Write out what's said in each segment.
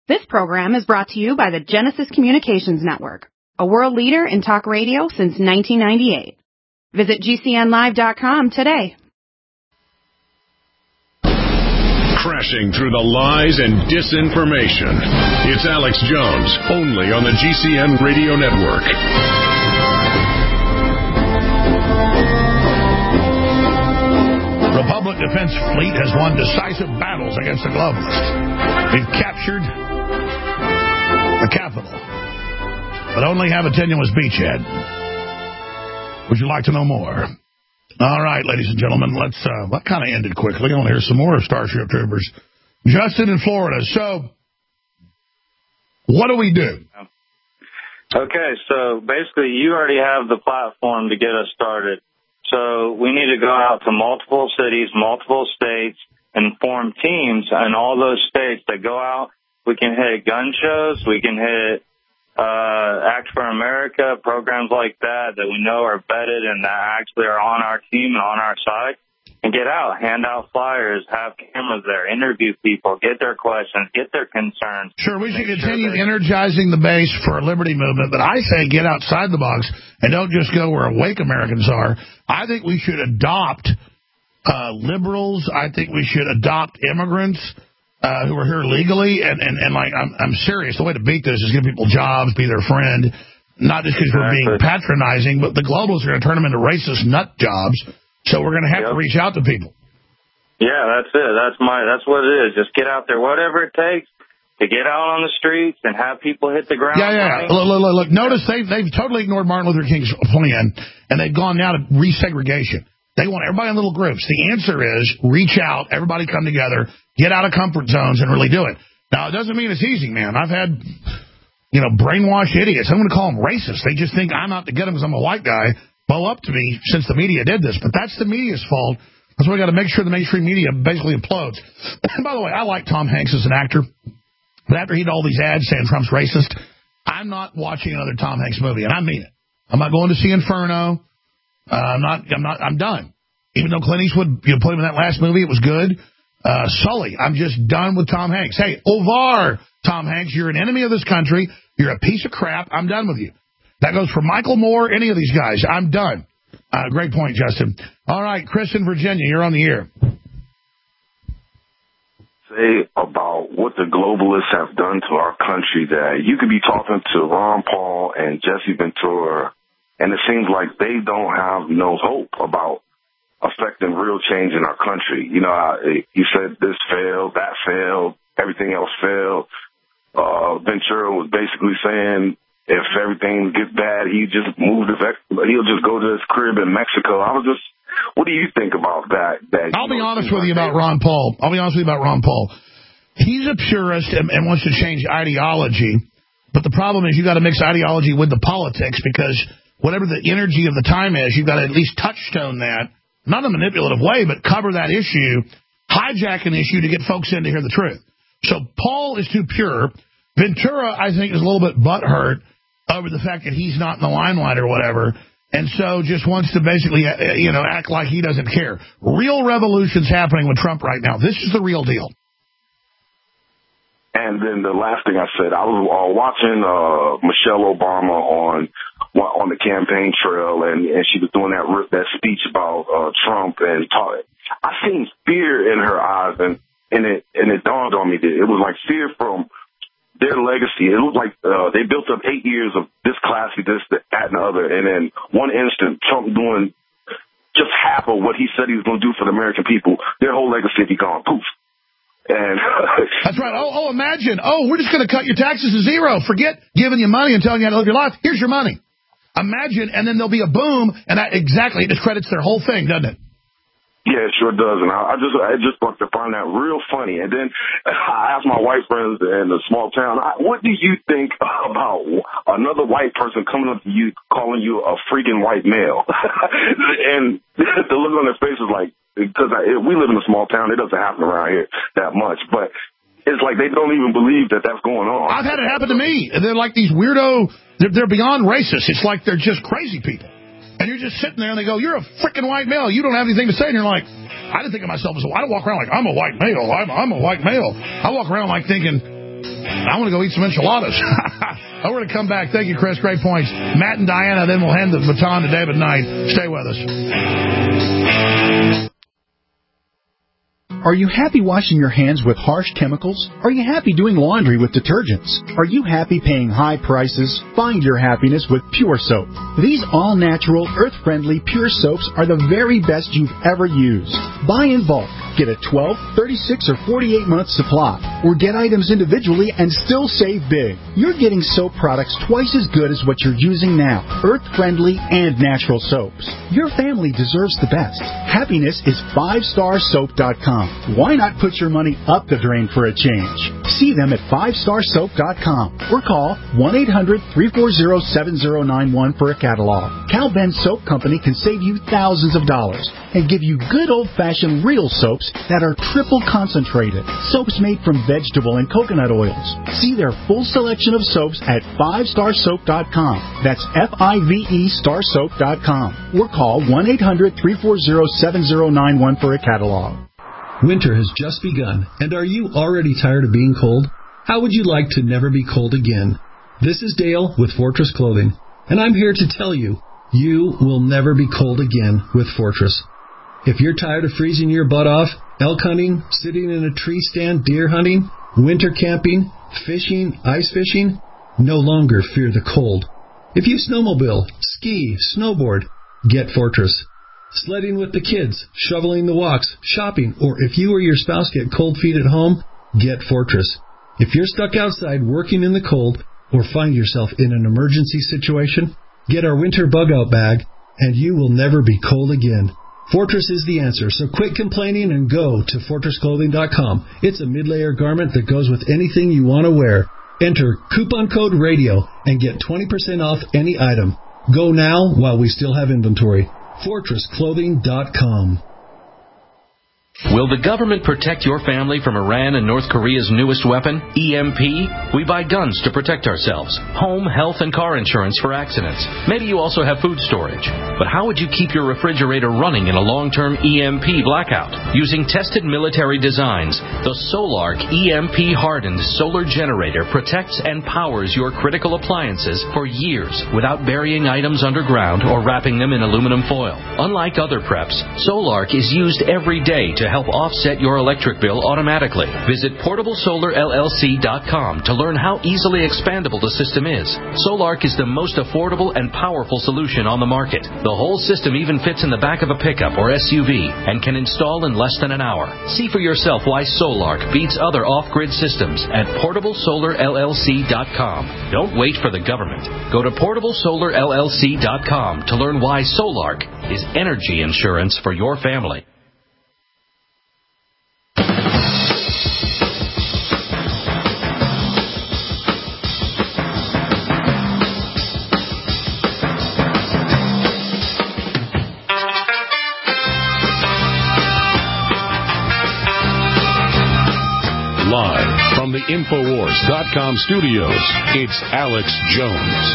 This program is brought to you by the Genesis Communications Network, a world leader in talk radio since 1998. Visit GCNlive.com today. Crashing through the lies and disinformation. It's Alex Jones, only on the GCN Radio Network. Republic Defense Fleet has won decisive battles against the globalists. We've captured the capital, but only have a tenuous beachhead. Would you like to know more? All right, ladies and gentlemen, let's, that kind of ended quickly. I want to hear some more Starship Troopers. Justin in Florida. So, what do we do? Okay, so basically you already have the platform to get us started. So we need to go out to multiple cities, multiple states, and form teams in all those states that go out. We can hit gun shows. We can hit Act for America, programs like that we know are vetted and that actually are on our team and on our side. And get out, hand out flyers, have cameras there, interview people, get their questions, get their concerns. Sure, we should continue energizing the base for a liberty movement, but I say get outside the box and don't just go where awake Americans are. I think we should adopt liberals. I think we should adopt immigrants who are here legally. And like, I'm serious. The way to beat this is give people jobs, be their friend, not just because we're being patronizing, but the globalists are going to turn them into racist nut jobs. So we're going to have to reach out to people. Yeah, that's it. That's what it is. Just get out there, whatever it takes to get out on the streets and have people hit the ground. Yeah. Look. Notice they've totally ignored Martin Luther King's plan, and they've gone now to resegregation. They want everybody in little groups. The answer is reach out, everybody come together, get out of comfort zones, and really do it. Now, it doesn't mean it's easy, man. I've had, brainwashed idiots. I'm going to call them racist. They just think I'm out to get them because I'm a white guy. Blow up to me since the media did this, but that's the media's fault. That's why we got to make sure the mainstream media basically implodes. And by the way, I like Tom Hanks as an actor, but after he did all these ads saying Trump's racist, I'm not watching another Tom Hanks movie, and I mean it. I'm not going to see Inferno. I'm done. Even though Clint Eastwood, put him in that last movie, it was good. Sully, I'm just done with Tom Hanks. Hey, Ovar, Tom Hanks, you're an enemy of this country. You're a piece of crap. I'm done with you. That goes for Michael Moore, any of these guys. I'm done. Great point, Justin. All right, Chris in Virginia, you're on the air. Say about what the globalists have done to our country that you could be talking to Ron Paul and Jesse Ventura, and it seems like they don't have no hope about affecting real change in our country. You said this failed, that failed, everything else failed. Ventura was basically saying, if everything gets bad, he'll just go to his crib in Mexico. What do you think about that? I'll be honest with you about Ron Paul. He's a purist and wants to change ideology, but the problem is you got to mix ideology with the politics because whatever the energy of the time is, you've got to at least touchstone that, not in a manipulative way, but cover that issue, hijack an issue to get folks in to hear the truth. So Paul is too pure. Ventura, I think, is a little bit butthurt over the fact that he's not in the limelight or whatever, and so just wants to basically, act like he doesn't care. Real revolution's happening with Trump right now. This is the real deal. And then the last thing I said, I was watching Michelle Obama on the campaign trail, and she was doing that speech about Trump, and I seen fear in her eyes, and it dawned on me that it was like fear from their legacy. It looked like they built up 8 years of this classy, this, that, and the other, and then one instant, Trump doing just half of what he said he was going to do for the American people. Their whole legacy be gone. Poof. And that's right. Imagine. We're just going to cut your taxes to zero. Forget giving you money and telling you how to live your life. Here's your money. Imagine, and then there'll be a boom, and that exactly, it discredits their whole thing, doesn't it? Yeah, it sure does, and I just want to find that real funny. And then I asked my white friends in the small town, what do you think about another white person coming up to you, calling you a freaking white male? And the look on their face is like, because we live in a small town, it doesn't happen around here that much, but it's like they don't even believe that that's going on. I've had it happen to me. They're like these weirdo, they're beyond racist. It's like they're just crazy people. And you're just sitting there, and they go, you're a freaking white male. You don't have anything to say. And you're like, I didn't think of myself as I don't walk around like, I'm a white male. I'm a white male. I walk around like thinking, I want to go eat some enchiladas. We're going to come back. Thank you, Chris. Great points. Matt and Diana, then we'll hand the baton to David Knight. Stay with us. Are you happy washing your hands with harsh chemicals? Are you happy doing laundry with detergents? Are you happy paying high prices? Find your happiness with Pure Soap. These all-natural, earth-friendly Pure Soaps are the very best you've ever used. Buy in bulk. Get a 12, 36, or 48-month supply. Or get items individually and still save big. You're getting soap products twice as good as what you're using now. Earth-friendly and natural soaps. Your family deserves the best. Happiness is 5starsoap.com. Why not put your money up the drain for a change? See them at 5starsoap.com or call 1-800-340-7091 for a catalog. Cal Ben Soap Company can save you thousands of dollars and give you good old-fashioned real soaps that are triple concentrated. Soaps made from vegetable and coconut oils. See their full selection of soaps at 5starsoap.com. That's F-I-V-E starsoap.com or call 1-800-340-7091 for a catalog. Winter has just begun, and are you already tired of being cold? How would you like to never be cold again? This is Dale with Fortress Clothing, and I'm here to tell you, you will never be cold again with Fortress. If you're tired of freezing your butt off, elk hunting, sitting in a tree stand, deer hunting, winter camping, fishing, ice fishing, no longer fear the cold. If you snowmobile, ski, snowboard, get Fortress. Sledding with the kids, shoveling the walks, shopping, or if you or your spouse get cold feet at home, get Fortress. If you're stuck outside working in the cold or find yourself in an emergency situation, get our winter bug-out bag, and you will never be cold again. Fortress is the answer, so quit complaining and go to FortressClothing.com. It's a mid-layer garment that goes with anything you want to wear. Enter coupon code RADIO and get 20% off any item. Go now while we still have inventory. FortressClothing.com. Will the government protect your family from Iran and North Korea's newest weapon, EMP? We buy guns to protect ourselves, home, health, and car insurance for accidents. Maybe you also have food storage. But how would you keep your refrigerator running in a long-term EMP blackout? Using tested military designs, the Solark EMP-hardened solar generator protects and powers your critical appliances for years without burying items underground or wrapping them in aluminum foil. Unlike other preps, Solark is used every day to help offset your electric bill automatically. Visit PortableSolarLLC.com to learn how easily expandable the system is. Solark is the most affordable and powerful solution on the market. The whole system even fits in the back of a pickup or SUV and can install in less than an hour. See for yourself why Solark beats other off-grid systems at PortableSolarLLC.com. Don't wait for the government. Go to PortableSolarLLC.com to learn why Solark is energy insurance for your family. Live from the Infowars.com studios, it's Alex Jones.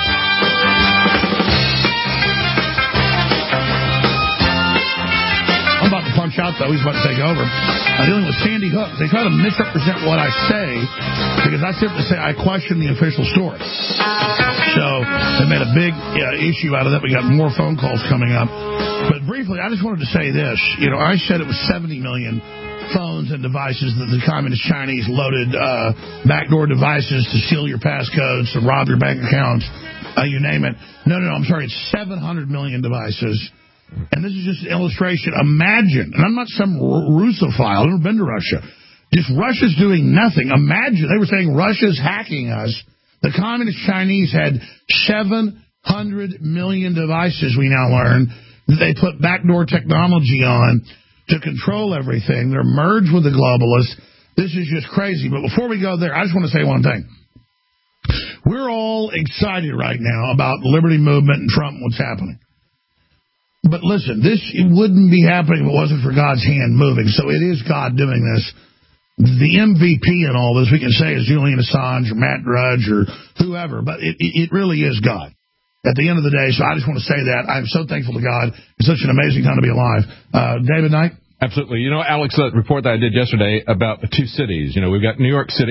I'm about to punch out, though. He's about to take over. I'm dealing with Sandy Hook. They try to misrepresent what I say because I simply say I question the official story. So they made a big issue out of that. We got more phone calls coming up. But briefly, I just wanted to say this. You know, I said it was 70 million phones and devices that the communist Chinese loaded backdoor devices to steal your passcodes, to rob your bank accounts, you name it. No, I'm sorry. It's 700 million devices. And this is just an illustration. Imagine, and I'm not some Russophile. I've never been to Russia. Just Russia's doing nothing. Imagine, they were saying Russia's hacking us. The communist Chinese had 700 million devices, we now learn, that they put backdoor technology on to control everything. They're merged with the globalists. This is just crazy. But before we go there, I just want to say one thing. We're all excited right now about the liberty movement and Trump and what's happening. But listen, this wouldn't be happening if it wasn't for God's hand moving. So it is God doing this. The MVP in all this, we can say, is Julian Assange or Matt Drudge or whoever. But it really is God at the end of the day. So I just want to say that. I'm so thankful to God. It's such an amazing time to be alive. David Knight? Absolutely. You know, Alex, that report that I did yesterday about the two cities. You know, we've got New York City,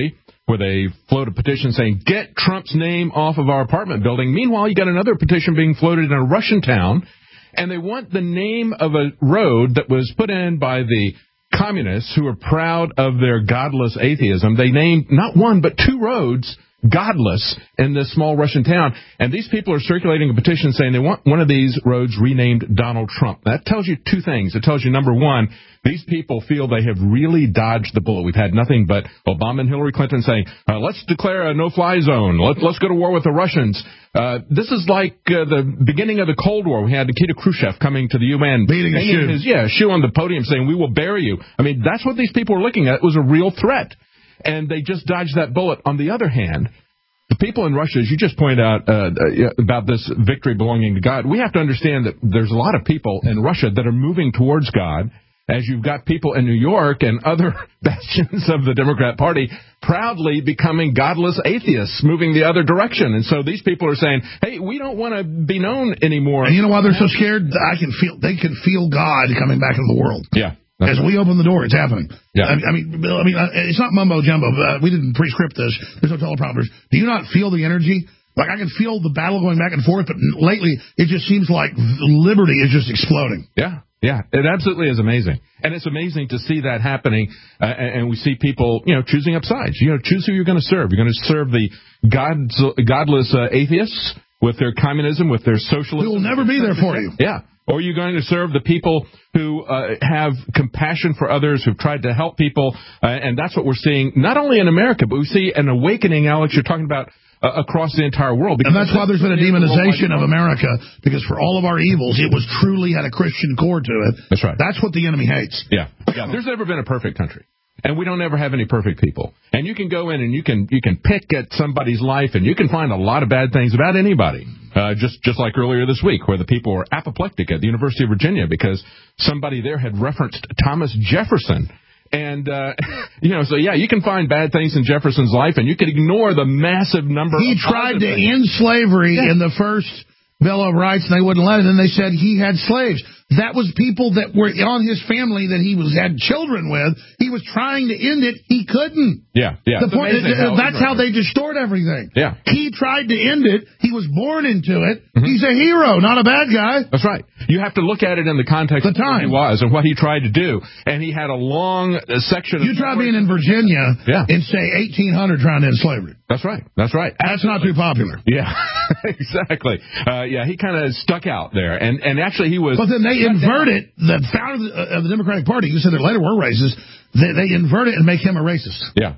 where they float a petition saying, get Trump's name off of our apartment building. Meanwhile, you got another petition being floated in a Russian town, and they want the name of a road that was put in by the communists who are proud of their godless atheism. They named not one but 2 roads godless in this small Russian town. And these people are circulating a petition saying they want one of these roads renamed Donald Trump. That tells you 2 things. It tells you, number one, these people feel they have really dodged the bullet. We've had nothing but Obama and Hillary Clinton saying, let's declare a no-fly zone. Let's go to war with the Russians. This is like the beginning of the Cold War. We had Nikita Khrushchev coming to the UN, beating his shoe on the podium saying, we will bury you. I mean, that's what these people are looking at. It was a real threat. And they just dodged that bullet. On the other hand, the people in Russia, as you just pointed out about this victory belonging to God, we have to understand that there's a lot of people in Russia that are moving towards God, as you've got people in New York and other bastions of the Democrat Party proudly becoming godless atheists, moving the other direction. And so these people are saying, hey, we don't want to be known anymore. And you know why they're so scared? They can feel God coming back into the world. Yeah. As we open the door, it's happening. Yeah. I mean, it's not mumbo jumbo. We didn't pre-script this. There's no teleprompters. Do you not feel the energy? Like, I can feel the battle going back and forth, but lately it just seems like liberty is just exploding. Yeah. Yeah, it absolutely is amazing. And it's amazing to see that happening, and we see people, choosing up sides. Choose who you're going to serve. You're going to serve the godless atheists with their communism, with their socialism. Who will never be there for you. Yeah. Or are you going to serve the people who have compassion for others, who've tried to help people? And that's what we're seeing, not only in America, but we see an awakening, Alex, you're talking about, across the entire world. And that's why there's been a demonization of America, because for all of our evils, it was truly had a Christian core to it. That's right. That's what the enemy hates. Yeah. There's never been a perfect country. And we don't ever have any perfect people. And you can go in and you can pick at somebody's life, and you can find a lot of bad things about anybody. Just like earlier this week, where the people were apoplectic at the University of Virginia because somebody there had referenced Thomas Jefferson. And, so, yeah, you can find bad things in Jefferson's life, and you can ignore the massive number of He tried to things. end slavery in the first Bill of Rights, and they wouldn't let it, and they said he had slaves. That was people that were on his family that he had children with. He was trying to end it. He couldn't. Yeah. The point is, that's how they distort everything. Yeah. He tried to end it. He was born into it. Mm-hmm. He's a hero, not a bad guy. That's right. You have to look at it in the context of who he was and what he tried to do. And he had a long section. You try being in Virginia in, say, 1800 trying to end slavery. That's right. That's not too popular. Yeah, exactly. He kind of stuck out there. And actually he was... But then they invert it. The founder of the Democratic Party, you said there later were racist, they invert it and make him a racist. Yeah.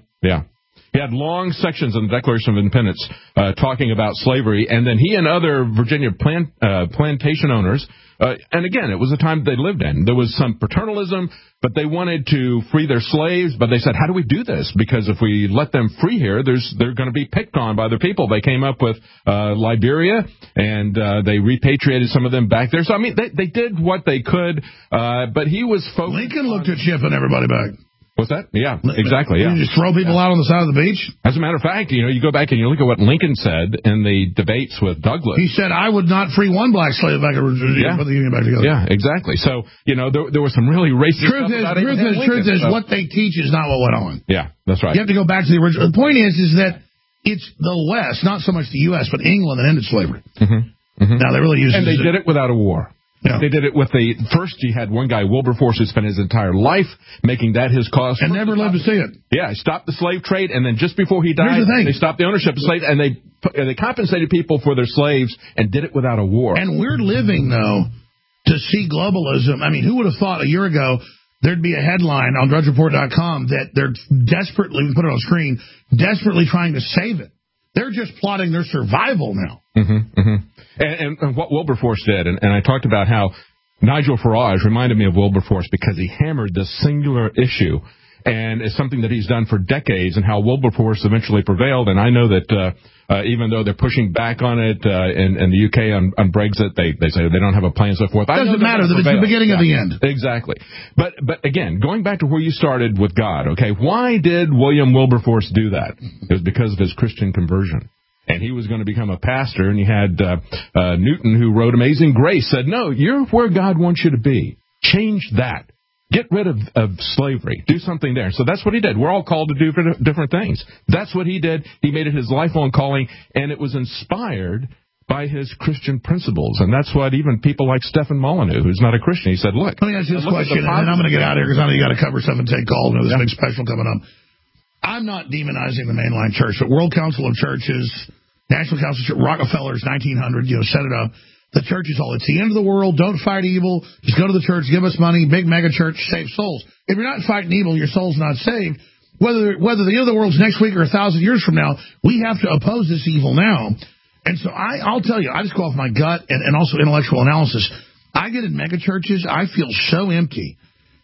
He had long sections in the Declaration of Independence talking about slavery, and then he and other Virginia plantation owners, and again, it was a time they lived in. There was some paternalism, but they wanted to free their slaves, but they said, how do we do this? Because if we let them free here, they're going to be picked on by other people. They came up with Liberia, and they repatriated some of them back there. So, I mean, they did what they could, but he was focused. Lincoln looked at shipping everybody back. What's that? Yeah, exactly. Yeah. You just throw people out on the side of the beach? As a matter of fact, you go back and you look at what Lincoln said in the debates with Douglas. He said, I would not free one black slave back and put the Union back together. Yeah, exactly. So, there was some really racist stuff about it. Truth is, what they teach is not what went on. Yeah, that's right. You have to go back to the original. The point is that it's the West, not so much the U.S., but England that ended slavery. Mm-hmm. Mm-hmm. Now, they really used it. And they did it without a war. Yeah. They did it with first you had one guy, Wilberforce, who spent his entire life making that his cause. And never lived to see it. Yeah, he stopped the slave trade, and then just before he died, they stopped the ownership of slaves, and they compensated people for their slaves and did it without a war. And we're living, though, to see globalism. I mean, who would have thought a year ago there'd be a headline on DrudgeReport.com that they're desperately, we put it on screen, desperately trying to save it. They're just plotting their survival now. Mm-hmm, mm-hmm. And what Wilberforce did, and I talked about how Nigel Farage reminded me of Wilberforce because he hammered this singular issue, and it's something that he's done for decades, and how Wilberforce eventually prevailed. And I know that even though they're pushing back on it in the UK on Brexit, they say they don't have a plan and so forth. It doesn't matter. It's the beginning of the end. Exactly. But again, going back to where you started with God, okay, why did William Wilberforce do that? It was because of his Christian conversion. And he was going to become a pastor, and you had Newton, who wrote Amazing Grace, said, no, you're where God wants you to be. Change that. Get rid of slavery. Do something there. So that's what he did. We're all called to do different things. That's what he did. He made it his lifelong calling, and it was inspired by his Christian principles. And that's what even people like Stephen Molyneux, who's not a Christian, he said, look. Let me ask you this question, and then I'm going to get out of here because I know you got to cover stuff and take calls. There's a big special coming up. I'm not demonizing the mainline church, but World Council of Churches, National Council of Churches, Rockefeller's 1900, set it up. The church is all. It's the end of the world. Don't fight evil. Just go to the church. Give us money. Big mega church. Save souls. If you're not fighting evil, your soul's not saved. Whether the end of the world's next week or 1,000 years from now, we have to oppose this evil now. And so I'll tell you, I just go off my gut and also intellectual analysis. I get in mega churches. I feel so empty.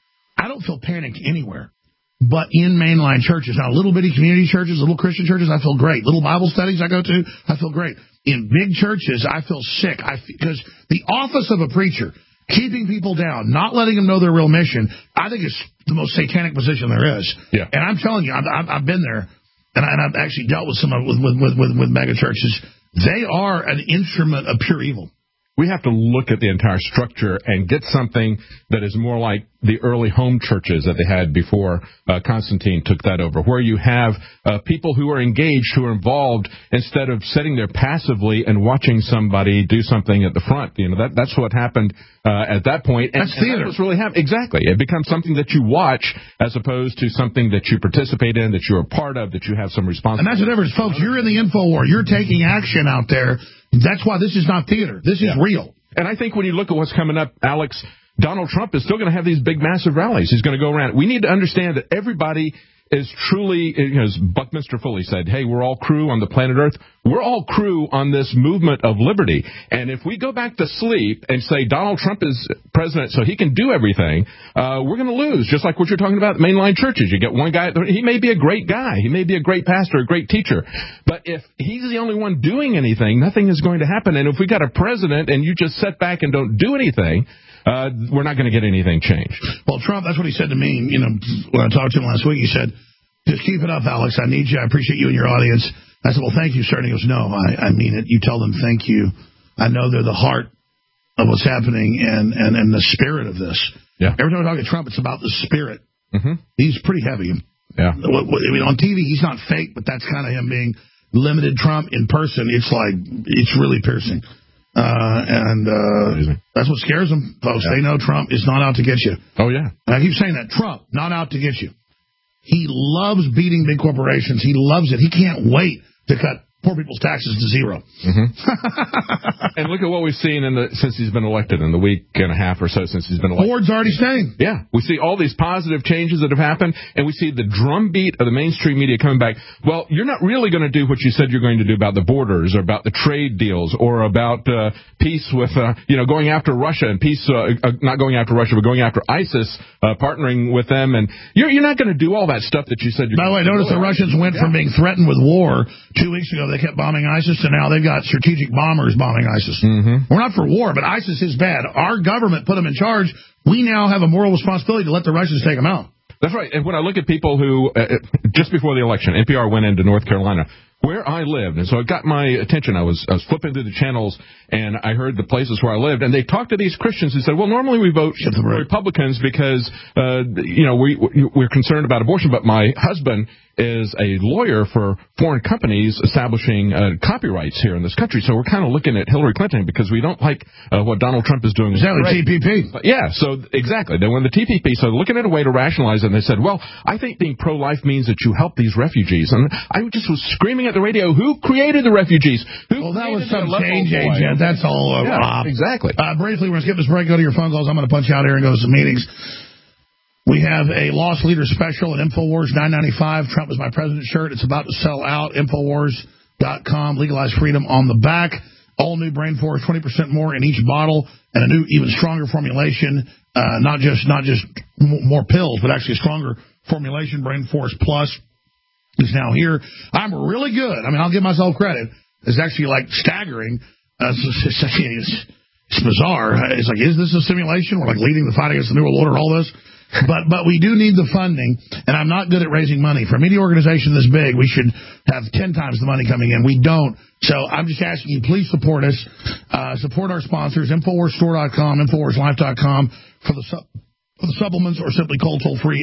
I don't feel panicked anywhere. But in mainline churches, now little bitty community churches, little Christian churches, I feel great. Little Bible studies I go to, I feel great. In big churches, I feel sick. Because the office of a preacher, keeping people down, not letting them know their real mission, I think is the most satanic position there is. Yeah. And I'm telling you, I've been there, and I've actually dealt with some with mega churches. They are an instrument of pure evil. We have to look at the entire structure and get something that is more like the early home churches that they had before Constantine took that over, where you have people who are engaged, who are involved, instead of sitting there passively and watching somebody do something at the front. That's what happened at that point. That's theater. That's what's really happened. Exactly. It becomes something that you watch as opposed to something that you participate in, that you're a part of, that you have some responsibility. And that's the difference, folks. You're in the info war. You're taking action out there. That's why this is not theater. This is real. And I think when you look at what's coming up, Alex, Donald Trump is still going to have these big, massive rallies. He's going to go around. We need to understand that everybody is truly, as Buckminster Fuller said, hey, we're all crew on the planet Earth. We're all crew on this movement of liberty. And if we go back to sleep and say Donald Trump is president so he can do everything, we're going to lose. Just like what you're talking about, mainline churches. You get one guy, he may be a great guy. He may be a great pastor, a great teacher. But if he's the only one doing anything, nothing is going to happen. And if we got a president and you just sit back and don't do anything, we're not going to get anything changed. Well, Trump, that's what he said to me. When I talked to him last week, he said, just keep it up, Alex. I need you. I appreciate you and your audience. I said, well, thank you, sir. And he goes, no, I mean it. You tell them thank you. I know they're the heart of what's happening and the spirit of this. Yeah. Every time I talk to Trump, it's about the spirit. Mm-hmm. He's pretty heavy. Yeah. I mean, on TV, he's not fake, but that's kind of him being limited Trump. In person, it's really piercing. That's what scares them, folks. Yeah. They know Trump is not out to get you. Oh, yeah. And I keep saying that. Trump, not out to get you. He loves beating big corporations. He loves it. He can't wait to cut poor people's taxes to zero. Mm-hmm. And look at what we've seen since he's been elected, in the week and a half or so since he's been elected. Ford's already staying. Yeah. We see all these positive changes that have happened, and we see the drumbeat of the mainstream media coming back. Well, you're not really going to do what you said you're going to do about the borders or about the trade deals or about peace with, going after Russia and peace, not going after Russia, but going after ISIS, partnering with them. And you're not going to do all that stuff that you said you're going to do. By the way, notice the Russians went from being threatened with war 2 weeks ago. They kept bombing ISIS, and now they've got strategic bombers bombing ISIS. Mm-hmm. We're not for war, but ISIS is bad. Our government put them in charge. We now have a moral responsibility to let the Russians take them out. That's right. And when I look at people who, just before the election, NPR went into North Carolina, where I lived, and so it got my attention. I was flipping through the channels, and I heard the places where I lived, and they talked to these Christians who said, well, normally we vote for Republicans because, we're concerned about abortion, but my husband is a lawyer for foreign companies establishing copyrights here in this country, so we're kind of looking at Hillary Clinton because we don't like what Donald Trump is doing. Exactly, TPP. But yeah, so exactly. They went the TPP, so looking at a way to rationalize it, and they said, well, I think being pro-life means that you help these refugees. And I just was screaming at the radio, who created the refugees? Well, that was some change agent. That's all. Exactly. Briefly, we're going to skip this break, go to your phone calls. I'm going to punch out here and go to some meetings. We have a Lost Leader special at InfoWars, $9.95. Trump is my president shirt. It's about to sell out. InfoWars.com. Legalize freedom on the back. All new Brain Force, 20% more in each bottle, and a new, even stronger formulation. Not just more pills, but actually a stronger formulation. Brain Force Plus is now here. I'm really good. I mean, I'll give myself credit. It's actually staggering. It's bizarre. It's like, is this a simulation? We're leading the fight against the New World Order, all this. But we do need the funding, and I'm not good at raising money. For a media organization this big, we should have 10 times the money coming in. We don't. So I'm just asking you, please support us. Support our sponsors, InfoWarsStore.com, InfoWarsLife.com for the for the supplements, or simply call toll-free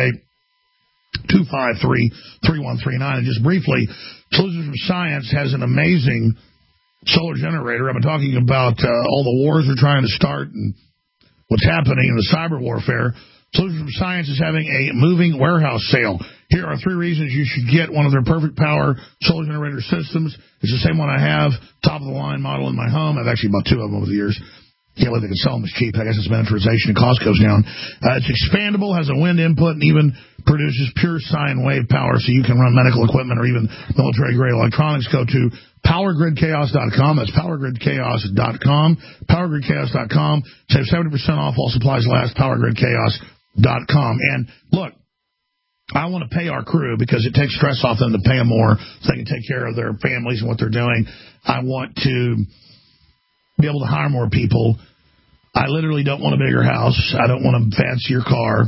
888-253-3139. And just briefly, Solutions from Science has an amazing solar generator. I've been talking about all the wars we're trying to start and what's happening in the cyber warfare. Solutions from Science is having a moving warehouse sale. Here are 3 reasons you should get one of their perfect power solar generator systems. It's the same one I have, top-of-the-line model in my home. I've actually bought 2 of them over the years. Can't believe they can sell them as cheap. I guess it's miniaturization and cost goes down. It's expandable, has a wind input, and even produces pure sine wave power so you can run medical equipment or even military-grade electronics. Go to PowerGridChaos.com. That's PowerGridChaos.com. PowerGridChaos.com. Save 70% off while supplies last. PowerGridChaos.com. And look, I want to pay our crew because it takes stress off them to pay them more so they can take care of their families and what they're doing. I want to be able to hire more people. I literally don't want a bigger house. I don't want a fancier car.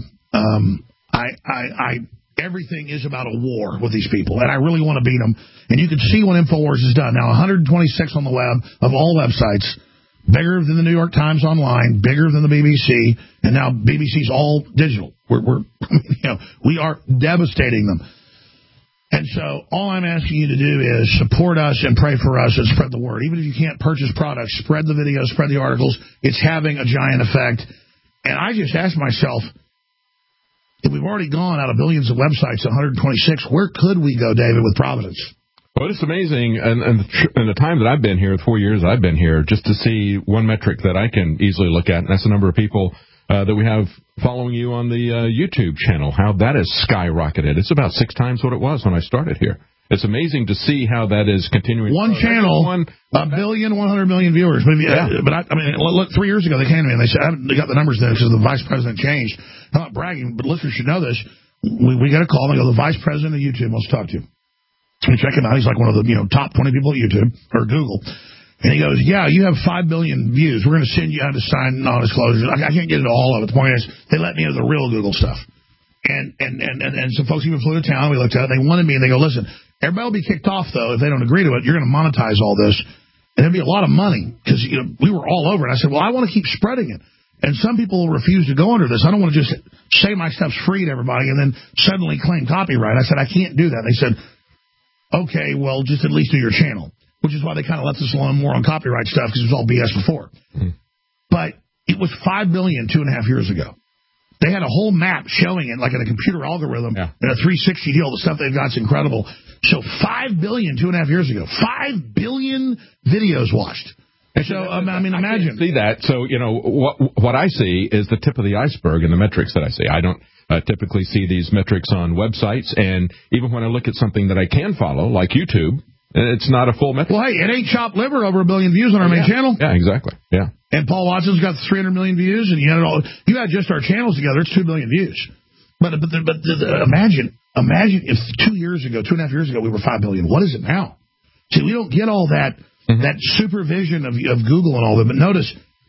Everything is about a war with these people, and I really want to beat them. And you can see what InfoWars has done. Now, 126 on the web of all websites, bigger than the New York Times Online, bigger than the BBC, and now BBC's all digital. We are devastating them. And so all I'm asking you to do is support us and pray for us and spread the word. Even if you can't purchase products, spread the videos, spread the articles. It's having a giant effect. And I just asked myself, if we've already gone out of billions of websites, 126, where could we go, David, with Providence? Well, it's amazing, and the time that I've been here, 4 years I've been here, just to see one metric that I can easily look at, and that's the number of people that we have following you on the YouTube channel, how that has skyrocketed. It's about 6 times what it was when I started here. It's amazing to see how that is continuing. One channel, 1,100,000,000 viewers. But look, 3 years ago they came to me and they said, they got the numbers there because the vice president changed. I'm not bragging, but listeners should know this. We get a call and they go, the vice president of YouTube wants to talk to you. We check him out. He's like one of the top 20 people at YouTube or Google. And he goes, yeah, you have 5 billion views. We're going to send you out to sign non-disclosures. I can't get into all of it. The point is, they let me into the real Google stuff. And some folks even flew to town. We looked at it. They wanted me, and they go, listen, everybody will be kicked off, though, if they don't agree to it. You're going to monetize all this. And it'll be a lot of money because we were all over it. I said, well, I want to keep spreading it. And some people will refuse to go under this. I don't want to just say my stuff's free to everybody and then suddenly claim copyright. I said, I can't do that. They said, okay, well, just at least do your channel. Which is why they kind of left us alone more on copyright stuff because it was all BS before. Mm-hmm. But it was 5 billion 2.5 years ago. They had a whole map showing it, like in a computer algorithm, and a 360 deal. The stuff they've got is incredible. So 5 billion 2.5 years ago. 5 billion videos watched. And so, imagine. I can't see that. So, what I see is the tip of the iceberg in the metrics that I see. I don't typically see these metrics on websites. And even when I look at something that I can follow, like YouTube, it's not a full metric. Well, hey, it ain't chopped liver over 1 billion views on our main channel. Yeah, exactly. Yeah. And Paul Watson's got 300 million views, and you had just our channels together, it's 2 billion views. But imagine if 2.5 years ago, we were 5 billion. What is it now? See, we don't get all that supervision of Google and all that. But notice,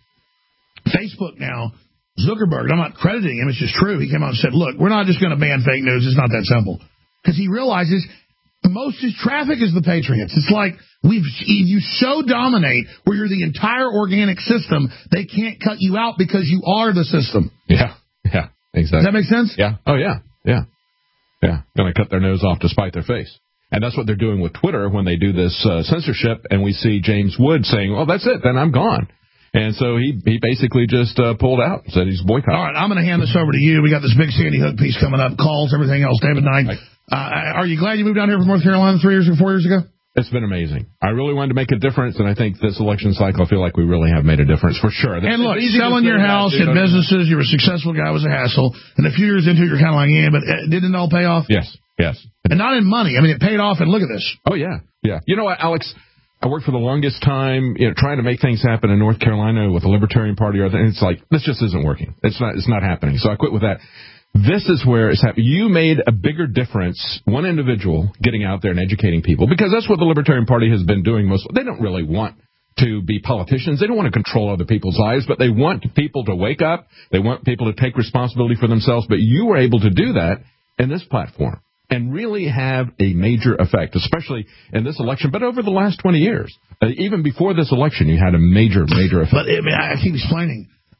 Facebook now, Zuckerberg, I'm not crediting him, it's just true. He came out and said, look, we're not just going to ban fake news. It's not that simple. Because he realizes most of his traffic is the Patriots. It's like you so dominate where you're the entire organic system, they can't cut you out because you are the system. Yeah, exactly. Does that make sense? Yeah. Oh, yeah. Going to cut their nose off to spite their face. And that's what they're doing with Twitter when they do this censorship, and we see James Wood saying, well, that's it, then I'm gone. And so he basically just pulled out, said he's boycotting. All right, I'm going to hand this over to you. We got this big Sandy Hook piece coming up, calls, everything else. David Knight. Are you glad you moved down here from North Carolina 4 years ago? It's been amazing. I really wanted to make a difference, and I think this election cycle, I feel like we really have made a difference for sure. And look, selling your house and businesses, you're a successful guy, was a hassle. And a few years into it, you're kind of like, yeah, but didn't it all pay off? Yes. And not in money. I mean, it paid off, and look at this. Oh, yeah. You know what, Alex? I worked for the longest time, trying to make things happen in North Carolina with the Libertarian Party, and it's like, this just isn't working. It's not happening. So I quit with that. This is where it's happening. You made a bigger difference, one individual getting out there and educating people, because that's what the Libertarian Party has been doing most. They don't really want to be politicians. They don't want to control other people's lives, but they want people to wake up. They want people to take responsibility for themselves. But you were able to do that in this platform and really have a major effect, especially in this election, but over the last 20 years. Even before this election, you had a major effect. But I keep explaining.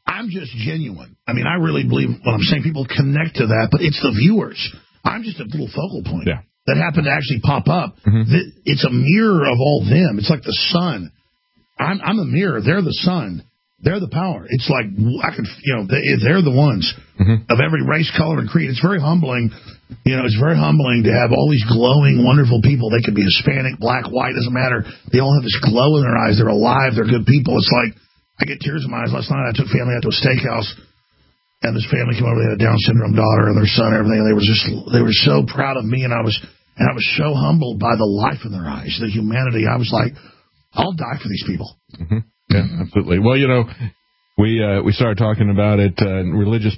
I'm just genuine. I mean, I really believe what I'm saying. People connect to that, but it's the viewers. I'm just a little focal point that happened to actually pop up. It's a mirror of all them. It's like the sun. I'm the mirror. They're the sun. They're the power. It's like, they're the ones of every race, color, and creed. It's very humbling. It's very humbling to have all these glowing, wonderful people. They could be Hispanic, black, white, doesn't matter. They all have this glow in their eyes. They're alive. They're good people. It's like, I get tears in my eyes. Last night I took family out to a steakhouse, and this family came over. They had a Down syndrome daughter and their son and everything. And they were so proud of me, and I was so humbled by the life in their eyes, the humanity. I was like, I'll die for these people. Yeah, absolutely. Well, we started talking about it in religious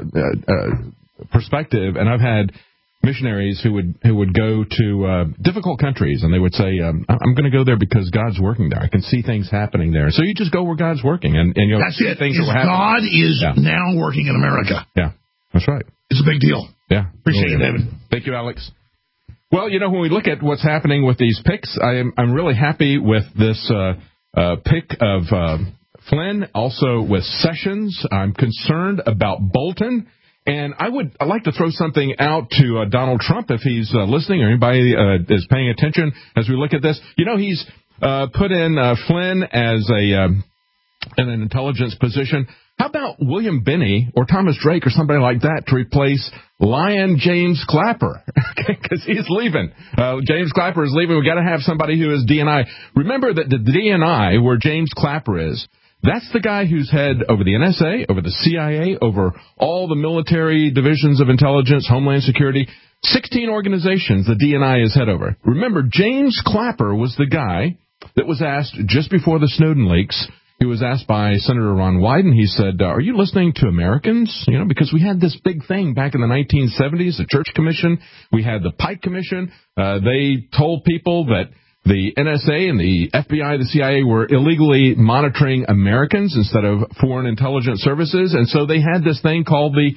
perspective, and I've had missionaries who would go to difficult countries, and they would say, I'm going to go there because God's working there. I can see things happening there. So you just go where God's working. And that's it. God is now working in America. Yeah, that's right. It's a big deal. Yeah. Appreciate it, David. Thank you, Alex. Well, when we look at what's happening with these picks, I'm really happy with this pick of Flynn, also with Sessions. I'm concerned about Bolton. And I'd like to throw something out to Donald Trump if he's listening or anybody is paying attention as we look at this. He's put in Flynn as in an intelligence position. How about William Binney or Thomas Drake or somebody like that to replace Lion James Clapper? Because he's leaving. James Clapper is leaving. We've got to have somebody who is DNI. Remember that the DNI, where James Clapper is, that's the guy who's head over the NSA, over the CIA, over all the military divisions of intelligence, Homeland Security, 16 organizations the DNI is head over. Remember, James Clapper was the guy that was asked just before the Snowden leaks. He was asked by Senator Ron Wyden. He said, are you listening to Americans? Because we had this big thing back in the 1970s, the Church Commission. We had the Pike Commission. They told people that the NSA and the FBI, the CIA were illegally monitoring Americans instead of foreign intelligence services. And so they had this thing called the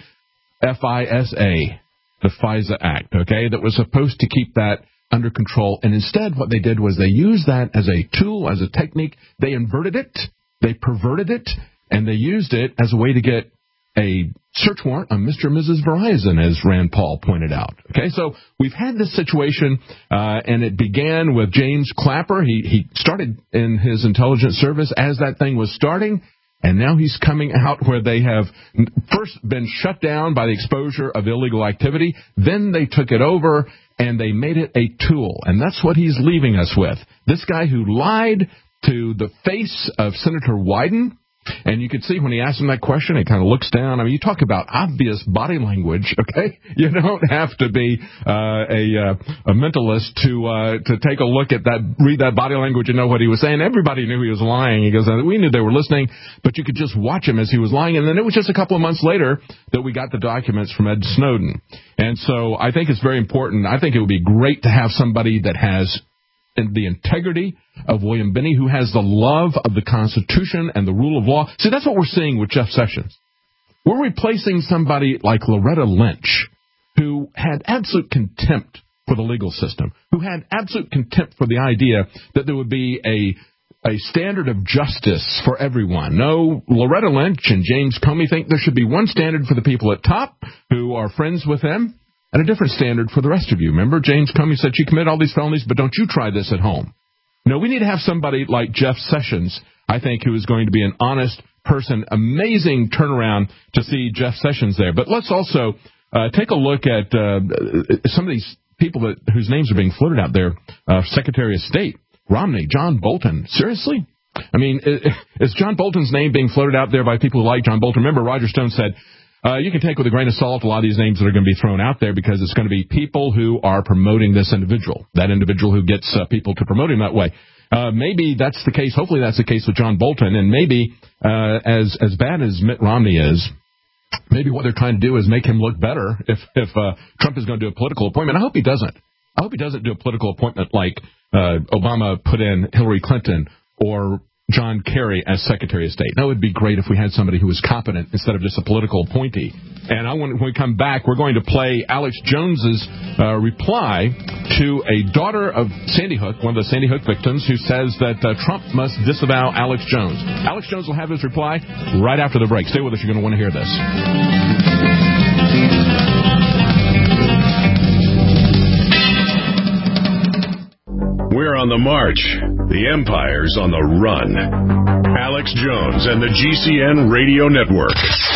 FISA, the FISA Act, that was supposed to keep that under control. And instead what they did was they used that as a tool, as a technique. They inverted it, they perverted it, and they used it as a way to get a search warrant on Mr. and Mrs. Verizon, as Rand Paul pointed out. So we've had this situation, and it began with James Clapper. He started in his intelligence service as that thing was starting, and now he's coming out where they have first been shut down by the exposure of illegal activity. Then they took it over, and they made it a tool, and that's what he's leaving us with. This guy who lied to the face of Senator Wyden. And you could see when he asked him that question, he kind of looks down. I mean, you talk about obvious body language, You don't have to be a mentalist to take a look at that, read that body language and know what he was saying. Everybody knew he was lying. He goes, we knew they were listening, but you could just watch him as he was lying. And then it was just a couple of months later that we got the documents from Ed Snowden. And so I think it's very important. I think it would be great to have somebody that has the integrity of William Binney, who has the love of the Constitution and the rule of law. See, that's what we're seeing with Jeff Sessions. We're replacing somebody like Loretta Lynch, who had absolute contempt for the legal system, who had absolute contempt for the idea that there would be a standard of justice for everyone. No, Loretta Lynch and James Comey think there should be one standard for the people at top who are friends with them, and a different standard for the rest of you. Remember, James Comey said, you commit all these felonies, but don't you try this at home. No, we need to have somebody like Jeff Sessions, I think, who is going to be an honest person. Amazing turnaround to see Jeff Sessions there. But let's also take a look at some of these people whose names are being floated out there. Secretary of State, Romney, John Bolton. Seriously? I mean, is John Bolton's name being floated out there by people who like John Bolton? Remember, Roger Stone said, you can take with a grain of salt a lot of these names that are going to be thrown out there because it's going to be people who are promoting this individual, that individual who gets people to promote him that way. Maybe that's the case. Hopefully that's the case with John Bolton. And maybe as bad as Mitt Romney is, maybe what they're trying to do is make him look better if Trump is going to do a political appointment. I hope he doesn't. I hope he doesn't do a political appointment like Obama put in Hillary Clinton or John Kerry as Secretary of State. That would be great if we had somebody who was competent instead of just a political appointee. And when we come back, we're going to play Alex Jones's reply to a daughter of Sandy Hook, one of the Sandy Hook victims, who says that Trump must disavow Alex Jones. Alex Jones will have his reply right after the break. Stay with us. You're going to want to hear this. We're on the march. The empire's on the run. Alex Jones and the GCN Radio Network.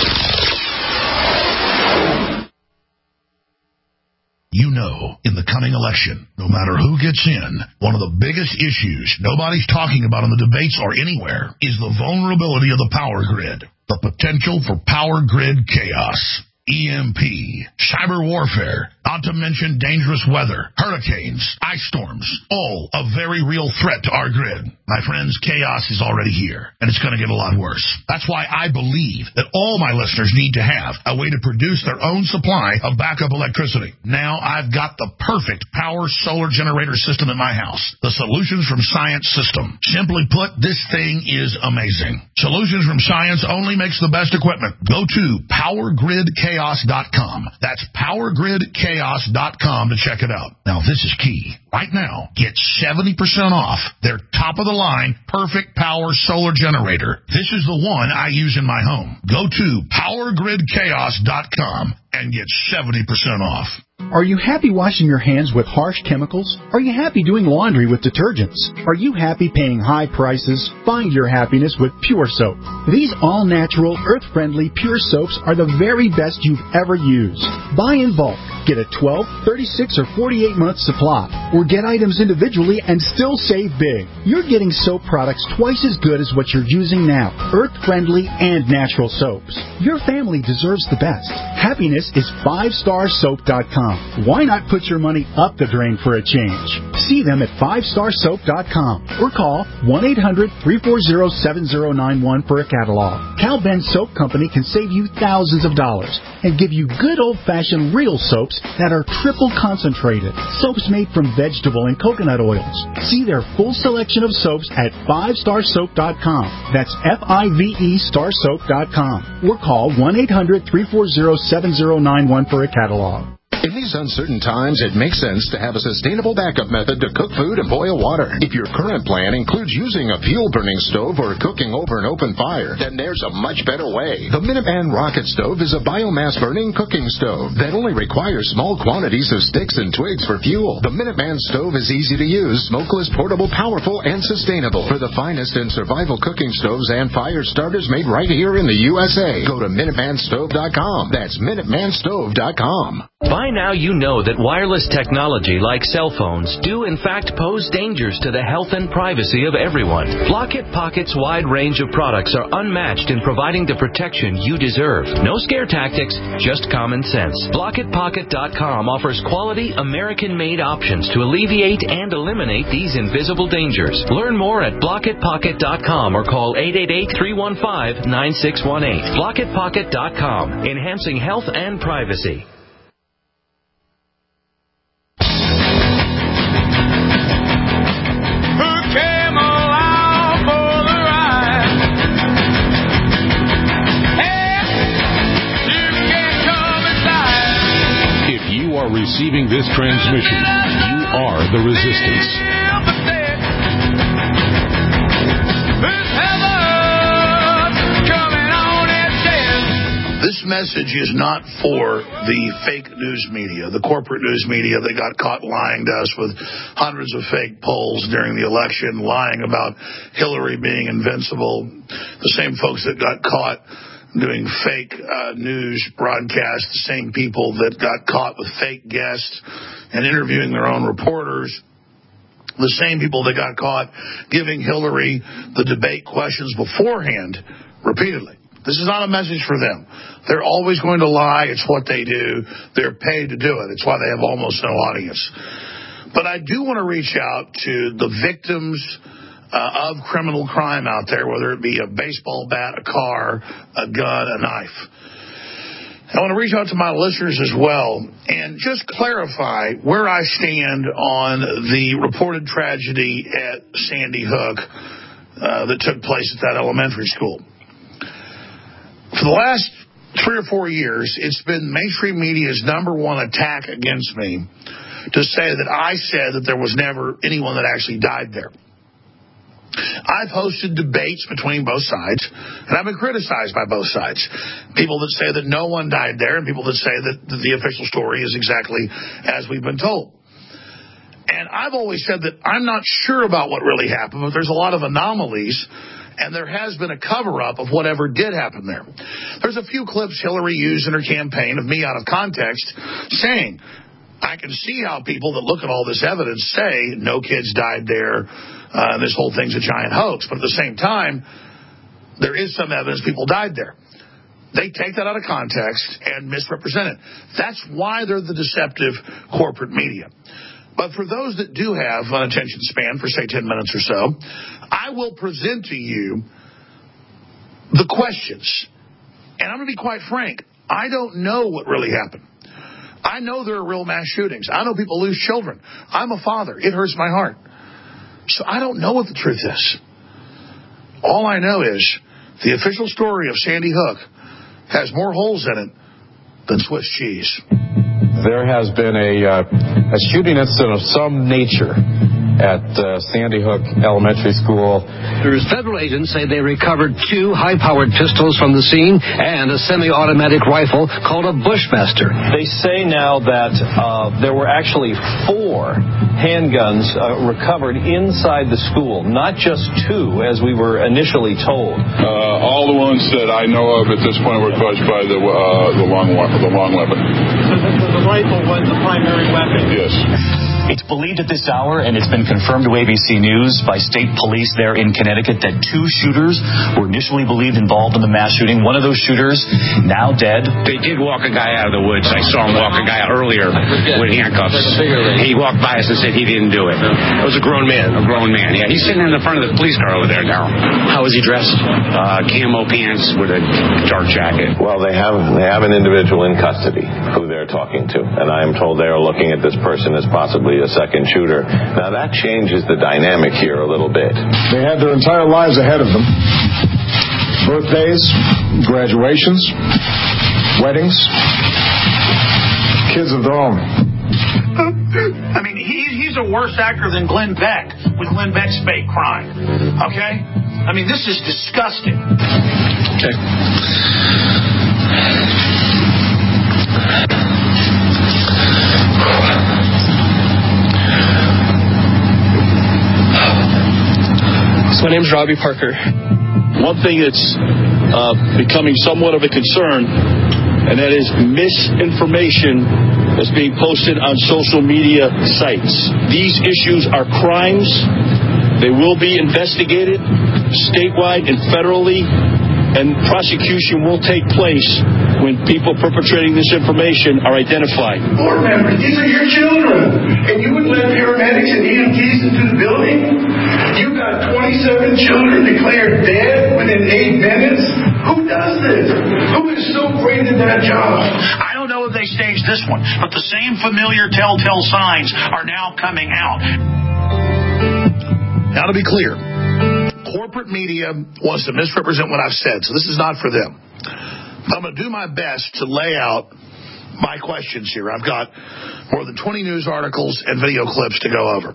You know, in the coming election, no matter who gets in, one of the biggest issues nobody's talking about in the debates or anywhere is the vulnerability of the power grid, the potential for power grid chaos. EMP, cyber warfare, not to mention dangerous weather, hurricanes, ice storms, all a very real threat to our grid. My friends, chaos is already here, and it's going to get a lot worse. That's why I believe that all my listeners need to have a way to produce their own supply of backup electricity. Now I've got the perfect power solar generator system at my house, the Solutions from Science system. Simply put, this thing is amazing. Solutions from Science only makes the best equipment. Go to PowerGridChaos.com. That's PowerGridChaos.com to check it out. Now, this is key. Right now, get 70% off their top-of-the-line perfect power solar generator. This is the one I use in my home. Go to PowerGridChaos.com and get 70% off. Are you happy washing your hands with harsh chemicals? Are you happy doing laundry with detergents? Are you happy paying high prices? Find your happiness with Pure Soap. These all-natural, earth-friendly Pure Soaps are the very best you've ever used. Buy in bulk. Get a 12, 36, or 48-month supply. Or get items individually and still save big. You're getting soap products twice as good as what you're using now. Earth-friendly and natural soaps. Your family deserves the best. Happiness is 5starsoap.com. Why not put your money up the drain for a change? See them at 5starsoap.com or call 1-800-340-7091 for a catalog. Cal Ben Soap Company can save you thousands of dollars and give you good old-fashioned real soaps that are triple concentrated. Soaps made from vegetable and coconut oils. See their full selection of soaps at 5starsoap.com. That's F-I-V-E starsoap.com or call 1-800-340-7091 for a catalog. In these uncertain times, it makes sense to have a sustainable backup method to cook food and boil water. If your current plan includes using a fuel-burning stove or cooking over an open fire, then there's a much better way. The Minuteman Rocket Stove is a biomass-burning cooking stove that only requires small quantities of sticks and twigs for fuel. The Minuteman Stove is easy to use, smokeless, portable, powerful, and sustainable. For the finest in survival cooking stoves and fire starters made right here in the USA, go to MinutemanStove.com. That's MinutemanStove.com. By now you know that wireless technology like cell phones do in fact pose dangers to the health and privacy of everyone. Blockit Pocket's wide range of products are unmatched in providing the protection you deserve. No scare tactics, just common sense. BlockitPocket.com offers quality American-made options to alleviate and eliminate these invisible dangers. Learn more at BlockitPocket.com or call 888-315-9618. BlockitPocket.com, enhancing health and privacy. Receiving this transmission, you are the resistance. This message is not for the fake news media, the corporate news media that got caught lying to us with hundreds of fake polls during the election, lying about Hillary being invincible. The same folks that got caught doing fake news broadcasts, the same people that got caught with fake guests and interviewing their own reporters, the same people that got caught giving Hillary the debate questions beforehand repeatedly. This is not a message for them. They're always going to lie. It's what they do. They're paid to do it. It's why they have almost no audience. But I do want to reach out to the victims of criminal crime out there, whether it be a baseball bat, a car, a gun, a knife. I want to reach out to my listeners as well and just clarify where I stand on the reported tragedy at Sandy Hook that took place at that elementary school. For the last 3 or 4 years, it's been mainstream media's number one attack against me to say that I said that there was never anyone that actually died there. I've hosted debates between both sides, and I've been criticized by both sides. People that say that no one died there, and people that say that the official story is exactly as we've been told. And I've always said that I'm not sure about what really happened, but there's a lot of anomalies, and there has been a cover-up of whatever did happen there. There's a few clips Hillary used in her campaign of me out of context saying, I can see how people that look at all this evidence say no kids died there, this whole thing's a giant hoax. But at the same time, there is some evidence people died there. They take that out of context and misrepresent it. That's why they're the deceptive corporate media. But for those that do have an attention span for, say, 10 minutes or so, I will present to you the questions. And I'm going to be quite frank. I don't know what really happened. I know there are real mass shootings. I know people lose children. I'm a father. It hurts my heart. So I don't know what the truth is. All I know is the official story of Sandy Hook has more holes in it than Swiss cheese. There has been a shooting incident of some nature at Sandy Hook Elementary School. Federal agents say they recovered 2 high-powered pistols from the scene and a semi-automatic rifle called a Bushmaster. They say now that there were actually 4 handguns recovered inside the school, not just 2, as we were initially told. All the ones that I know of at this point were caused by the long weapon. So the rifle was the primary weapon? Yes. It's believed at this hour, and it's been confirmed to ABC News by state police there in Connecticut, that 2 shooters were initially believed involved in the mass shooting. One of those shooters now dead. They did walk a guy out of the woods. I saw him walk a guy out earlier with handcuffs. He walked by us and said he didn't do it. It was a grown man. A grown man, yeah. He's sitting in the front of the police car over there now. How is he dressed? Camo pants with a dark jacket. Well, they have an individual in custody who they're talking to, and I am told they are looking at this person as possibly a second shooter. Now, that changes the dynamic here a little bit. They had their entire lives ahead of them. Birthdays, graduations, weddings, kids of their own. I mean, he's a worse actor than Glenn Beck with Glenn Beck's fake crime. Okay? I mean, this is disgusting. Okay. My name's Robbie Parker. One thing that's becoming somewhat of a concern, and that is misinformation that's being posted on social media sites. These issues are crimes. They will be investigated statewide and federally, and prosecution will take place when people perpetrating this information are identified. Board members, these are your children, and you would let paramedics and EMTs into the building? You got 27 children declared dead within 8 minutes? Who does this? Who is so great at that job? I don't know if they staged this one, but the same familiar telltale signs are now coming out. Now, to be clear, corporate media wants to misrepresent what I've said, so this is not for them. I'm going to do my best to lay out my questions here. I've got more than 20 news articles and video clips to go over.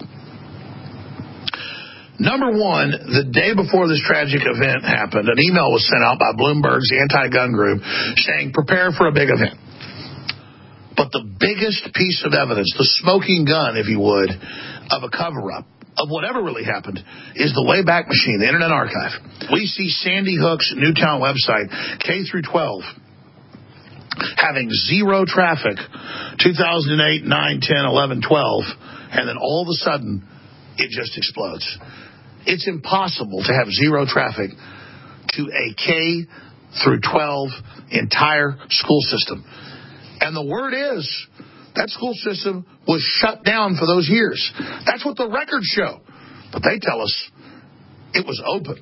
Number one, the day before this tragic event happened, an email was sent out by Bloomberg's anti-gun group saying, prepare for a big event. But the biggest piece of evidence, the smoking gun, if you would, of a cover-up, of whatever really happened, is the Wayback Machine, the Internet Archive. We see Sandy Hook's Newtown website, K through 12, having 0 traffic, 2008, 9, 10, 11, 12, and then all of a sudden, it just explodes. It's impossible to have 0 traffic to a K through 12 entire school system. And the word is that school system was shut down for those years. That's what the records show. But they tell us it was open.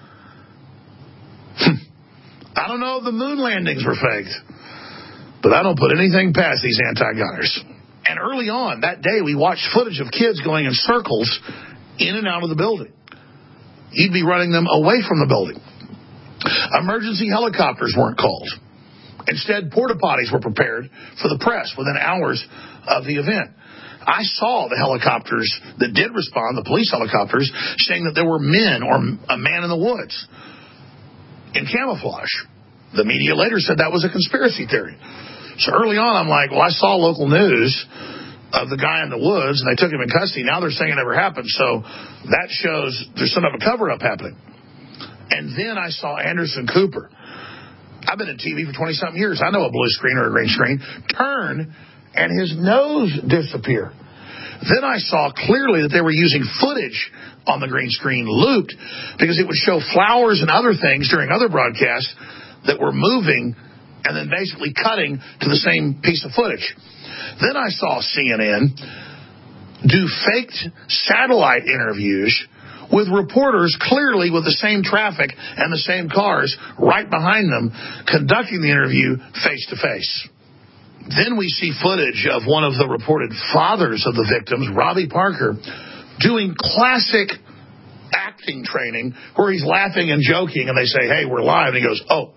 I don't know if the moon landings were faked, but I don't put anything past these anti-gunners. And early on that day, we watched footage of kids going in circles in and out of the building. you'd be running them away from the building. Emergency helicopters weren't called. Instead, porta potties were prepared for the press within hours of the event. I saw the helicopters that did respond, the police helicopters, saying that there were men or a man in the woods in camouflage. The media later said that was a conspiracy theory. So early on, I'm like, well, I saw local news of the guy in the woods, and they took him in custody. Now they're saying it never happened, so that shows there's some of a cover-up happening. And then I saw Anderson Cooper. I've been in TV for 20-something years. I know a blue screen or a green screen. Turn, and his nose disappear. Then I saw clearly that they were using footage on the green screen looped because it would show flowers and other things during other broadcasts that were moving and then basically cutting to the same piece of footage. Then I saw CNN do faked satellite interviews with reporters clearly with the same traffic and the same cars right behind them conducting the interview face-to-face. Then we see footage of one of the reported fathers of the victims, Robbie Parker, doing classic acting training where he's laughing and joking and they say, hey, we're live. And he goes, oh.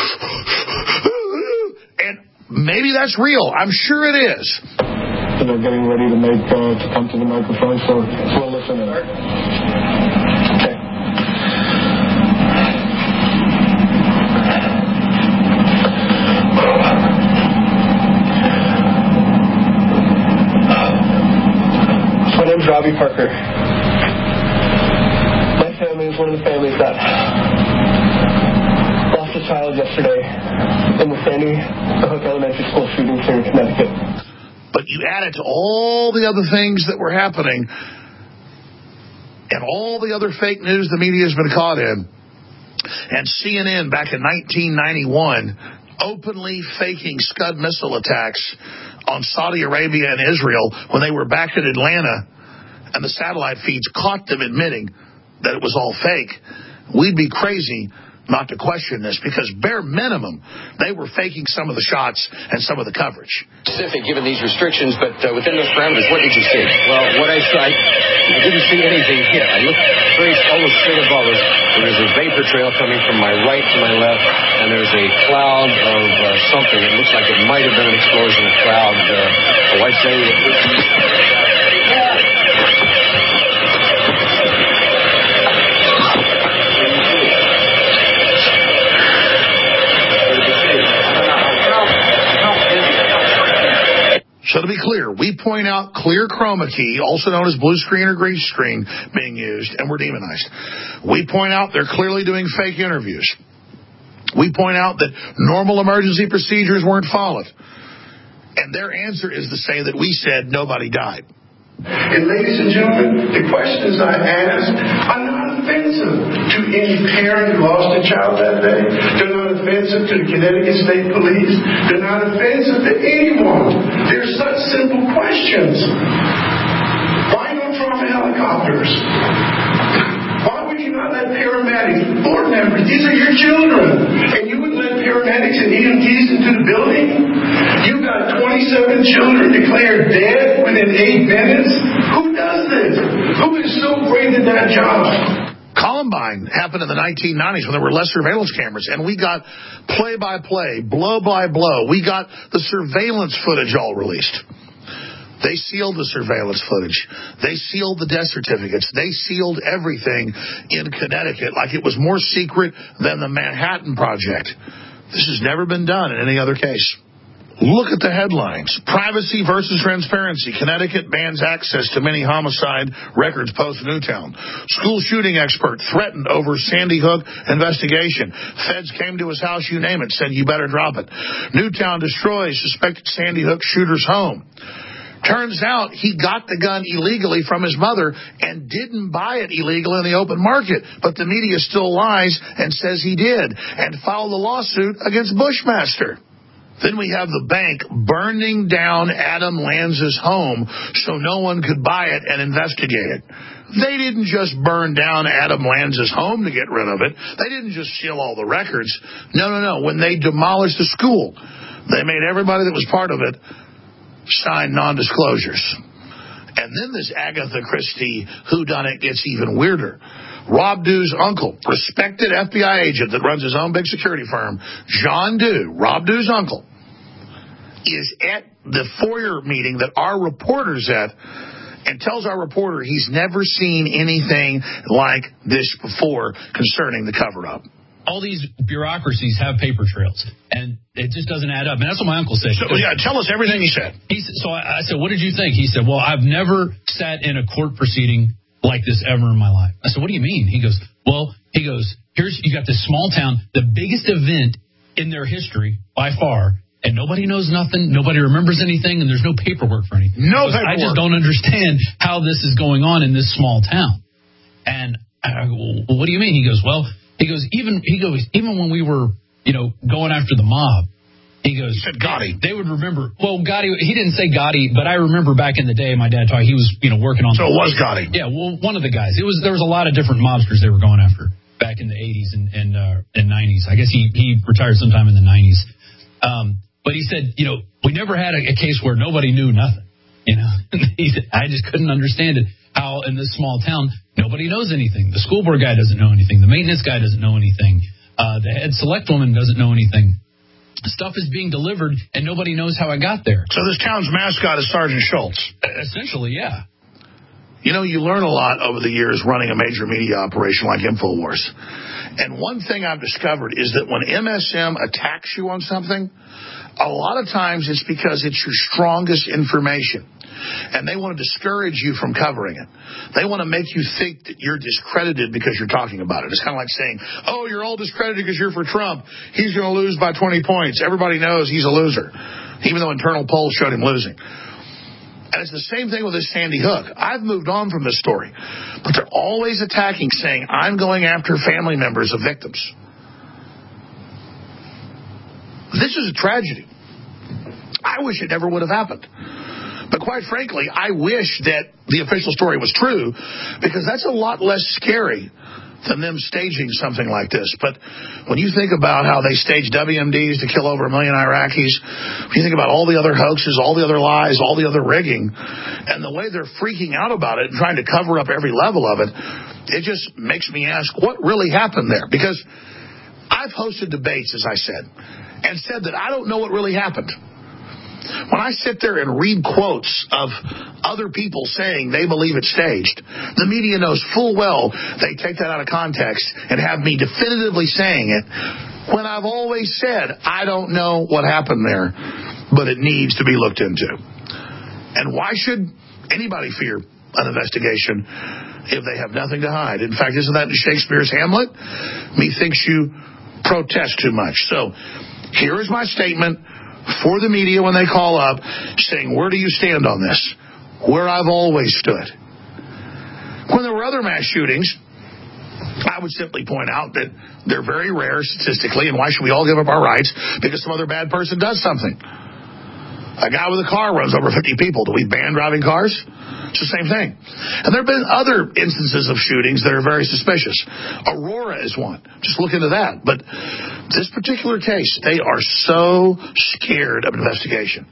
And maybe that's real. I'm sure it is. So they're getting ready to come to the microphone, so we'll listen in. My name's Robbie Parker. My family is one of the families that lost a child yesterday in the Sandy Hook Elementary School shooting here in Connecticut. But you add it to all the other things that were happening and all the other fake news the media has been caught in. And CNN back in 1991 openly faking Scud missile attacks on Saudi Arabia and Israel when they were back in Atlanta, and the satellite feeds caught them admitting that it was all fake. We'd be crazy not to question this, because bare minimum, they were faking some of the shots and some of the coverage. Specific, given these restrictions, but within those parameters, what did you see? Well, what I saw, I didn't see anything here. I looked almost straight above us. There's a vapor trail coming from my right to my left, and there's a cloud of something. It looks like it might have been an explosion of cloud. I'd say So to be clear, we point out clear chroma key, also known as blue screen or green screen, being used, and we're demonized. We point out they're clearly doing fake interviews. We point out that normal emergency procedures weren't followed. And their answer is to say that we said nobody died. And ladies and gentlemen, the questions I ask are not offensive to any parent who lost a child that day. They're not offensive to the Connecticut State Police. They're not offensive to anyone. They're such simple questions. Why no trauma helicopters? Why would you not let paramedics, board members, these are your children, and you would let paramedics and EMTs into the building? You got 27 children declared dead within 8 minutes? Who does this? Who is so great at that job? Columbine happened in the 1990s when there were less surveillance cameras, and we got play-by-play, blow-by-blow. We got the surveillance footage all released. They sealed the surveillance footage. They sealed the death certificates. They sealed everything in Connecticut like it was more secret than the Manhattan Project. This has never been done in any other case. Look at the headlines. Privacy versus transparency. Connecticut bans access to many homicide records post-Newtown. School shooting expert threatened over Sandy Hook investigation. Feds came to his house, you name it, said you better drop it. Newtown destroys suspected Sandy Hook shooter's home. Turns out he got the gun illegally from his mother and didn't buy it illegal in the open market. But the media still lies and says he did and filed a lawsuit against Bushmaster. Then we have the bank burning down Adam Lanza's home so no one could buy it and investigate it. They didn't just burn down Adam Lanza's home to get rid of it. They didn't just steal all the records. No. When they demolished the school, they made everybody that was part of it sign non-disclosures. And then this Agatha Christie whodunit gets even weirder. Rob Dew's uncle, respected FBI agent that runs his own big security firm, John Dew, Rob Dew's uncle, is at the FOIA meeting that our reporter's at and tells our reporter he's never seen anything like this before concerning the cover-up. All these bureaucracies have paper trails, and it just doesn't add up. And that's what my uncle said. So, yeah, tell us everything he said. So I said, what did you think? He said, well, I've never sat in a court proceeding like this ever in my life. I said, what do you mean? He goes, here's you got this small town, the biggest event in their history by far, and nobody knows nothing, nobody remembers anything, and there's no paperwork for anything. No paperwork. I just don't understand how this is going on in this small town. And I go, well, what do you mean? He goes, even when we were, going after the mob, he goes, you said Gotti. They would remember. Well, Gotti, he didn't say Gotti, but I remember back in the day, my dad talked, he was, working on. So it was Gotti. Yeah, well, one of the guys. There was a lot of different mobsters they were going after back in the 80s and 90s. I guess he retired sometime in the 90s. But he said, we never had a case where nobody knew nothing. He said, I just couldn't understand it. How in this small town, nobody knows anything. The school board guy doesn't know anything. The maintenance guy doesn't know anything. The head select woman doesn't know anything. Stuff is being delivered, and nobody knows how it got there. So this town's mascot is Sergeant Schultz. Essentially, yeah. You learn a lot over the years running a major media operation like InfoWars. And one thing I've discovered is that when MSM attacks you on something, a lot of times it's because it's your strongest information. And they want to discourage you from covering it. They want to make you think that you're discredited because you're talking about it. It's kind of like saying, oh, you're all discredited because you're for Trump. He's going to lose by 20 points. Everybody knows he's a loser, even though internal polls showed him losing. And it's the same thing with this Sandy Hook. I've moved on from this story. But they're always attacking, saying, I'm going after family members of victims. This is a tragedy. I wish it never would have happened. But quite frankly, I wish that the official story was true, because that's a lot less scary than them staging something like this. But when you think about how they staged WMDs to kill over 1 million Iraqis, when you think about all the other hoaxes, all the other lies, all the other rigging, and the way they're freaking out about it and trying to cover up every level of it, it just makes me ask, what really happened there? Because I've hosted debates, as I said, and said that I don't know what really happened. When I sit there and read quotes of other people saying they believe it's staged, the media knows full well they take that out of context and have me definitively saying it, when I've always said I don't know what happened there, but it needs to be looked into. And why should anybody fear an investigation if they have nothing to hide? In fact, isn't that in Shakespeare's Hamlet? Methinks you protest too much. So here is my statement for the media when they call up, saying, where do you stand on this? Where I've always stood. When there were other mass shootings, I would simply point out that they're very rare statistically, and why should we all give up our rights because some other bad person does something? A guy with a car runs over 50 people. Do we ban driving cars? It's the same thing. And there have been other instances of shootings that are very suspicious. Aurora is one. Just look into that. But this particular case, they are so scared of investigation.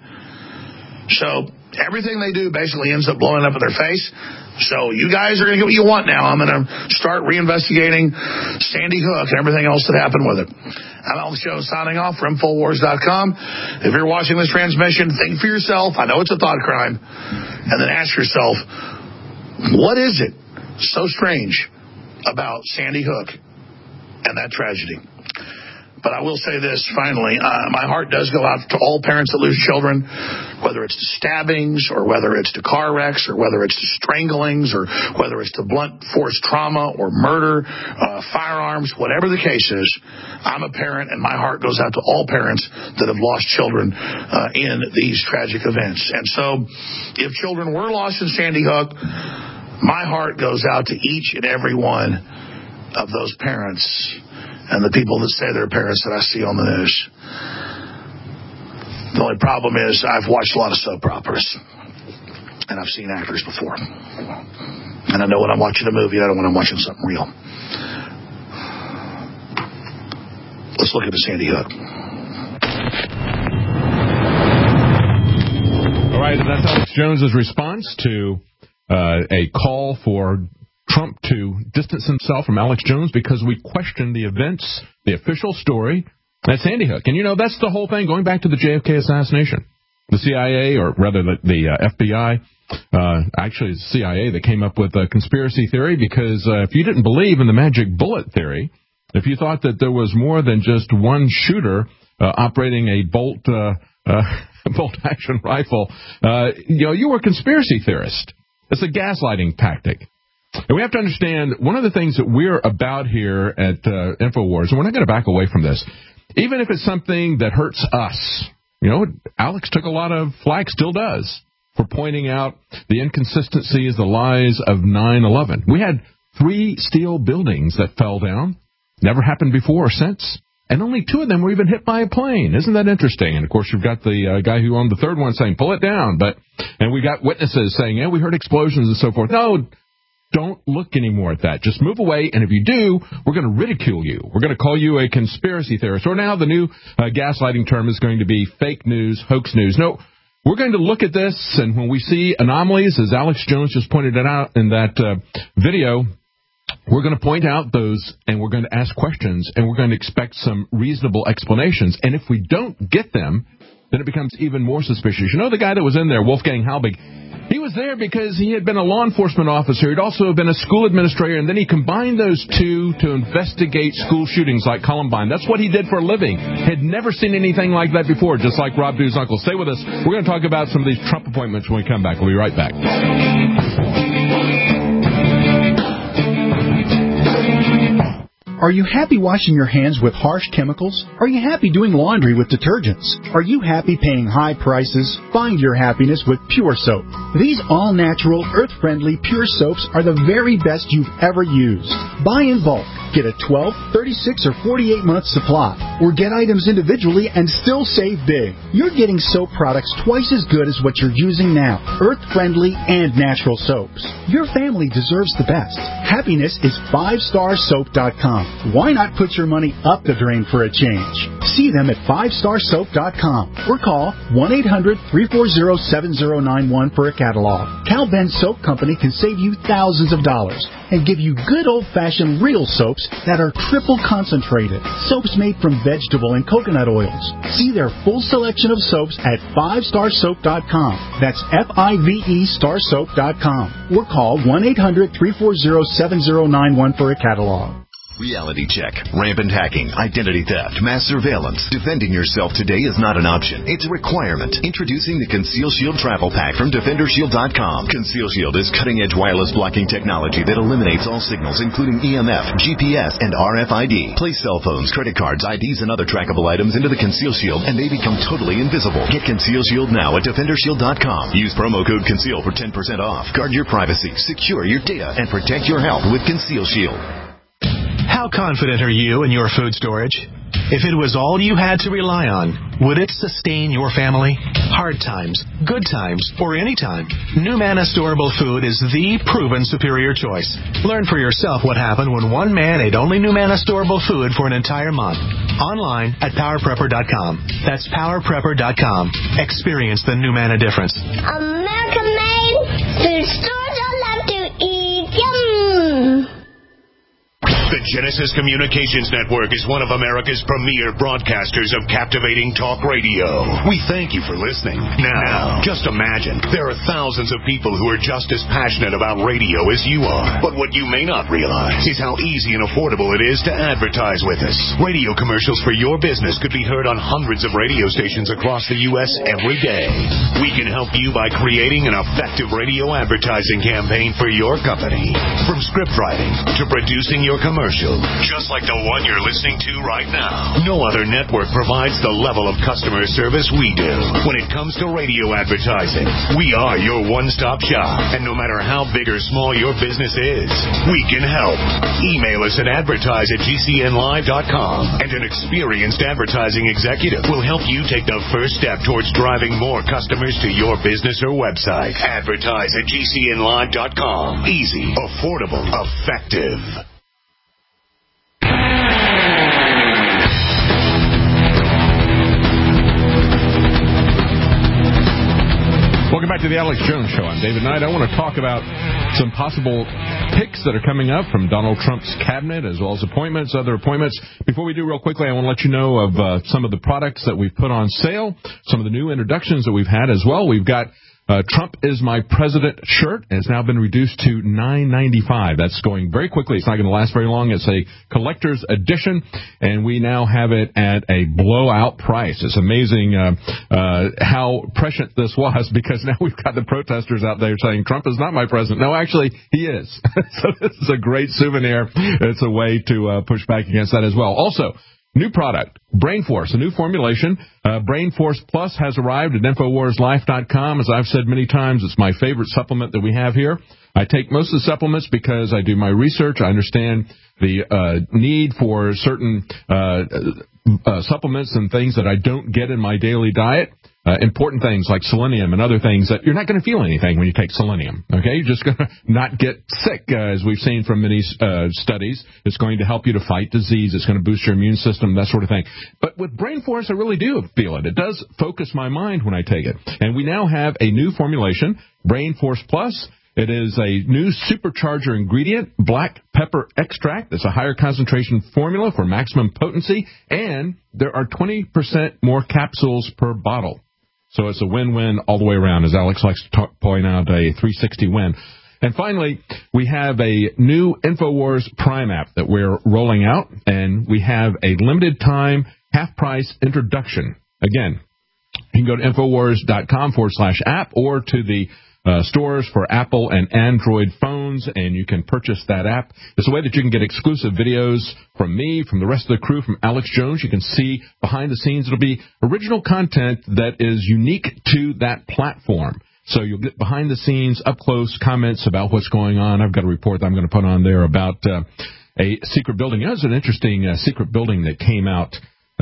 So everything they do basically ends up blowing up in their face. So you guys are going to get what you want now. I'm going to start reinvestigating Sandy Hook and everything else that happened with it. I'm Alex Jones signing off from Infowars.com. If you're watching this transmission, think for yourself. I know it's a thought crime. And then ask yourself, what is it so strange about Sandy Hook and that tragedy? But I will say this, finally, my heart does go out to all parents that lose children, whether it's to stabbings or whether it's to car wrecks or whether it's to stranglings or whether it's to blunt force trauma or murder, firearms, whatever the case is. I'm a parent, and my heart goes out to all parents that have lost children in these tragic events. And so if children were lost in Sandy Hook, my heart goes out to each and every one of those parents and the people that say they're parents that I see on the news. The only problem is I've watched a lot of soap operas, and I've seen actors before. And I know when I'm watching a movie, I don't when I'm watching something real. Let's look at the Sandy Hook. All right, that's Alex Jones's response to a call for Trump to distance himself from Alex Jones because we questioned the events, the official story at Sandy Hook. And, that's the whole thing going back to the JFK assassination. The CIA, or rather the FBI, actually the CIA that came up with a conspiracy theory because if you didn't believe in the magic bullet theory, if you thought that there was more than just one shooter operating a bolt-action rifle, you were a conspiracy theorist. It's a gaslighting tactic. And we have to understand one of the things that we're about here at InfoWars, and we're not going to back away from this, even if it's something that hurts us. Alex took a lot of flack, still does, for pointing out the inconsistencies, the lies of 9/11. We had 3 steel buildings that fell down. Never happened before or since. And only 2 of them were even hit by a plane. Isn't that interesting? And, of course, you've got the guy who owned the third one saying, pull it down. And we got witnesses saying, yeah, we heard explosions and so forth. No, don't look anymore at that. Just move away, and if you do, we're going to ridicule you. We're going to call you a conspiracy theorist. Or now the new gaslighting term is going to be fake news, hoax news. No, we're going to look at this, and when we see anomalies, as Alex Jones just pointed it out in that video, we're going to point out those, and we're going to ask questions, and we're going to expect some reasonable explanations. And if we don't get them, then it becomes even more suspicious. The guy that was in there, Wolfgang Halbig, he was there because he had been a law enforcement officer. He'd also been a school administrator, and then he combined those two to investigate school shootings like Columbine. That's what he did for a living. Had never seen anything like that before, just like Rob Dew's uncle. Stay with us. We're going to talk about some of these Trump appointments when we come back. We'll be right back. Are you happy washing your hands with harsh chemicals? Are you happy doing laundry with detergents? Are you happy paying high prices? Find your happiness with Pure Soap. These all-natural, earth-friendly Pure Soaps are the very best you've ever used. Buy in bulk. Get a 12, 36, or 48-month supply. Or get items individually and still save big. You're getting soap products twice as good as what you're using now. Earth-friendly and natural soaps. Your family deserves the best. Happiness is 5starsoap.com. Why not put your money up the drain for a change? See them at 5starsoap.com or call 1-800-340-7091 for a catalog. Cal Ben Soap Company can save you thousands of dollars and give you good old-fashioned real soaps that are triple concentrated. Soaps made from vegetable and coconut oils. See their full selection of soaps at 5starsoap.com. That's F-I-V-E starsoap.com. Or call 1-800-340-7091 for a catalog. Reality check, rampant hacking, identity theft, mass surveillance. Defending yourself today is not an option. It's a requirement. Introducing the Conceal Shield Travel Pack from DefenderShield.com. Conceal Shield is cutting-edge wireless blocking technology that eliminates all signals, including EMF, GPS, and RFID. Place cell phones, credit cards, IDs, and other trackable items into the Conceal Shield, and they become totally invisible. Get Conceal Shield now at DefenderShield.com. Use promo code CONCEAL for 10% off. Guard your privacy, secure your data, and protect your health with Conceal Shield. How confident are you in your food storage? If it was all you had to rely on, would it sustain your family? Hard times, good times, or any time, NuManna Storable Food is the proven superior choice. Learn for yourself what happened when one man ate only NuManna Storable Food for an entire month. Online at PowerPrepper.com. That's PowerPrepper.com. Experience the NuManna difference. American-made food stores I love to eat. Yum! The Genesis Communications Network is one of America's premier broadcasters of captivating talk radio. We thank you for listening. Now, just imagine, there are thousands of people who are just as passionate about radio as you are. But what you may not realize is how easy and affordable it is to advertise with us. Radio commercials for your business could be heard on hundreds of radio stations across the U.S. every day. We can help you by creating an effective radio advertising campaign for your company. From script writing to producing your commercial, just like the one you're listening to right now. No other network provides the level of customer service we do. When it comes to radio advertising, we are your one-stop shop. And no matter how big or small your business is, we can help. Email us at advertise@gcnlive.com, and an experienced advertising executive will help you take the first step towards driving more customers to your business or website. Advertise@gcnlive.com. Easy, affordable, effective. Welcome back to the Alex Jones Show. I'm David Knight. I want to talk about some possible picks that are coming up from Donald Trump's cabinet, as well as appointments, other appointments. Before we do, real quickly, I want to let you know of some of the products that we've put on sale, some of the new introductions that we've had as well. We've got Trump is My President shirt. It's now been reduced to $9.95. That's going very quickly. It's not going to last very long. It's a collector's edition, and we now have it at a blowout price. It's amazing how prescient this was, because now we've got the protesters out there saying Trump is not my president. No, actually, he is. So this is a great souvenir. It's a way to push back against that as well. Also, new product, Brain Force, a new formulation. Brain Force Plus has arrived at InfoWarsLife.com. As I've said many times, it's my favorite supplement that we have here. I take most of the supplements because I do my research. I understand the need for certain supplements and things that I don't get in my daily diet. Important things like selenium and other things that you're not going to feel anything when you take selenium. Okay, you're just going to not get sick, as we've seen from many studies. It's going to help you to fight disease. It's going to boost your immune system, that sort of thing. But with Brain Force, I really do feel it. It does focus my mind when I take it. And we now have a new formulation, Brain Force Plus. It is a new supercharger ingredient, black pepper extract. It's a higher concentration formula for maximum potency, and there are 20% more capsules per bottle. So it's a win-win all the way around, as Alex likes to point out, a 360 win. And finally, we have a new InfoWars Prime app that we're rolling out, and we have a limited-time half-price introduction. Again, you can go to InfoWars.com/app or to the stores for Apple and Android phones, and you can purchase that app. It's a way that you can get exclusive videos from me, from the rest of the crew, from Alex Jones. You can see behind the scenes. It'll be original content that is unique to that platform. So you'll get behind the scenes, up close comments about what's going on. I've got a report that I'm going to put on there about a secret building. It was an interesting secret building that came out,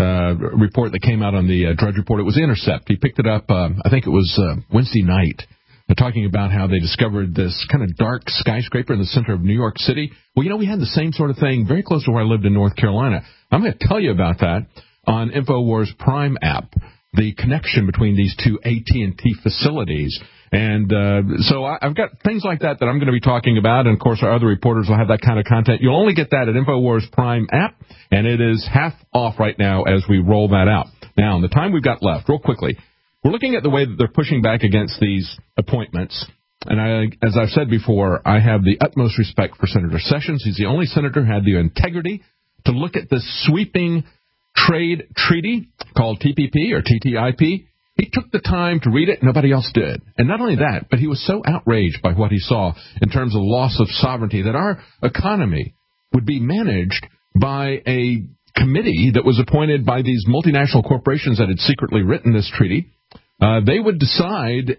report that came out on the Drudge Report. It was The Intercept. He picked it up, I think it was Wednesday night. Talking about how they discovered this kind of dark skyscraper in the center of New York City. Well, we had the same sort of thing very close to where I lived in North Carolina. I'm going to tell you about that on InfoWars Prime app, the connection between these two AT&T facilities. And so I've got things like that I'm going to be talking about. And, of course, our other reporters will have that kind of content. You'll only get that at InfoWars Prime app, and it is half off right now as we roll that out. Now, in the time we've got left, real quickly, we're looking at the way that they're pushing back against these appointments. And as I've said before, I have the utmost respect for Senator Sessions. He's the only senator who had the integrity to look at this sweeping trade treaty called TPP or TTIP. He took the time to read it. Nobody else did. And not only that, but he was so outraged by what he saw in terms of loss of sovereignty that our economy would be managed by a committee that was appointed by these multinational corporations that had secretly written this treaty. They would decide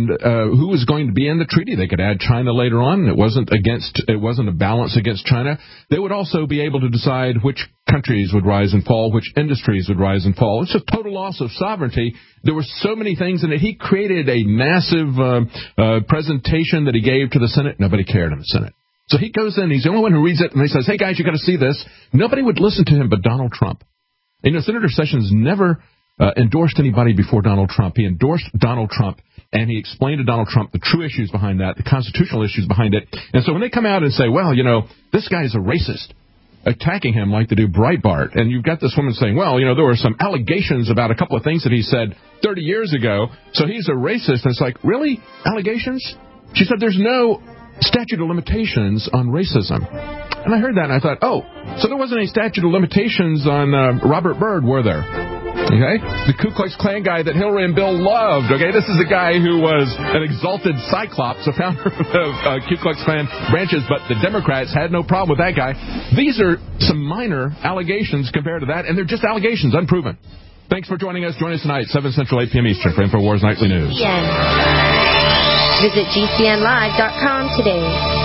who was going to be in the treaty. They could add China later on. It wasn't a balance against China. They would also be able to decide which countries would rise and fall, which industries would rise and fall. It's a total loss of sovereignty. There were so many things in it. He created a massive presentation that he gave to the Senate. Nobody cared in the Senate. So he goes in. He's the only one who reads it, and he says, "Hey guys, you got to see this." Nobody would listen to him but Donald Trump. Senator Sessions never endorsed anybody before Donald Trump. He endorsed Donald Trump, and he explained to Donald Trump the true issues behind that, the constitutional issues behind it. And so when they come out and say, well, this guy's a racist, attacking him like they do Breitbart, and you've got this woman saying, well, there were some allegations about a couple of things that he said 30 years ago, so he's a racist. And it's like, really? Allegations? She said there's no statute of limitations on racism. And I heard that, and I thought, oh, so there wasn't any statute of limitations on Robert Byrd, were there? Okay? The Ku Klux Klan guy that Hillary and Bill loved. Okay? This is a guy who was an exalted cyclops, a founder of Ku Klux Klan branches, but the Democrats had no problem with that guy. These are some minor allegations compared to that, and they're just allegations, unproven. Thanks for joining us. Join us tonight, 7 Central, 8 p.m. Eastern, for InfoWars Nightly News. Visit GCNlive.com today.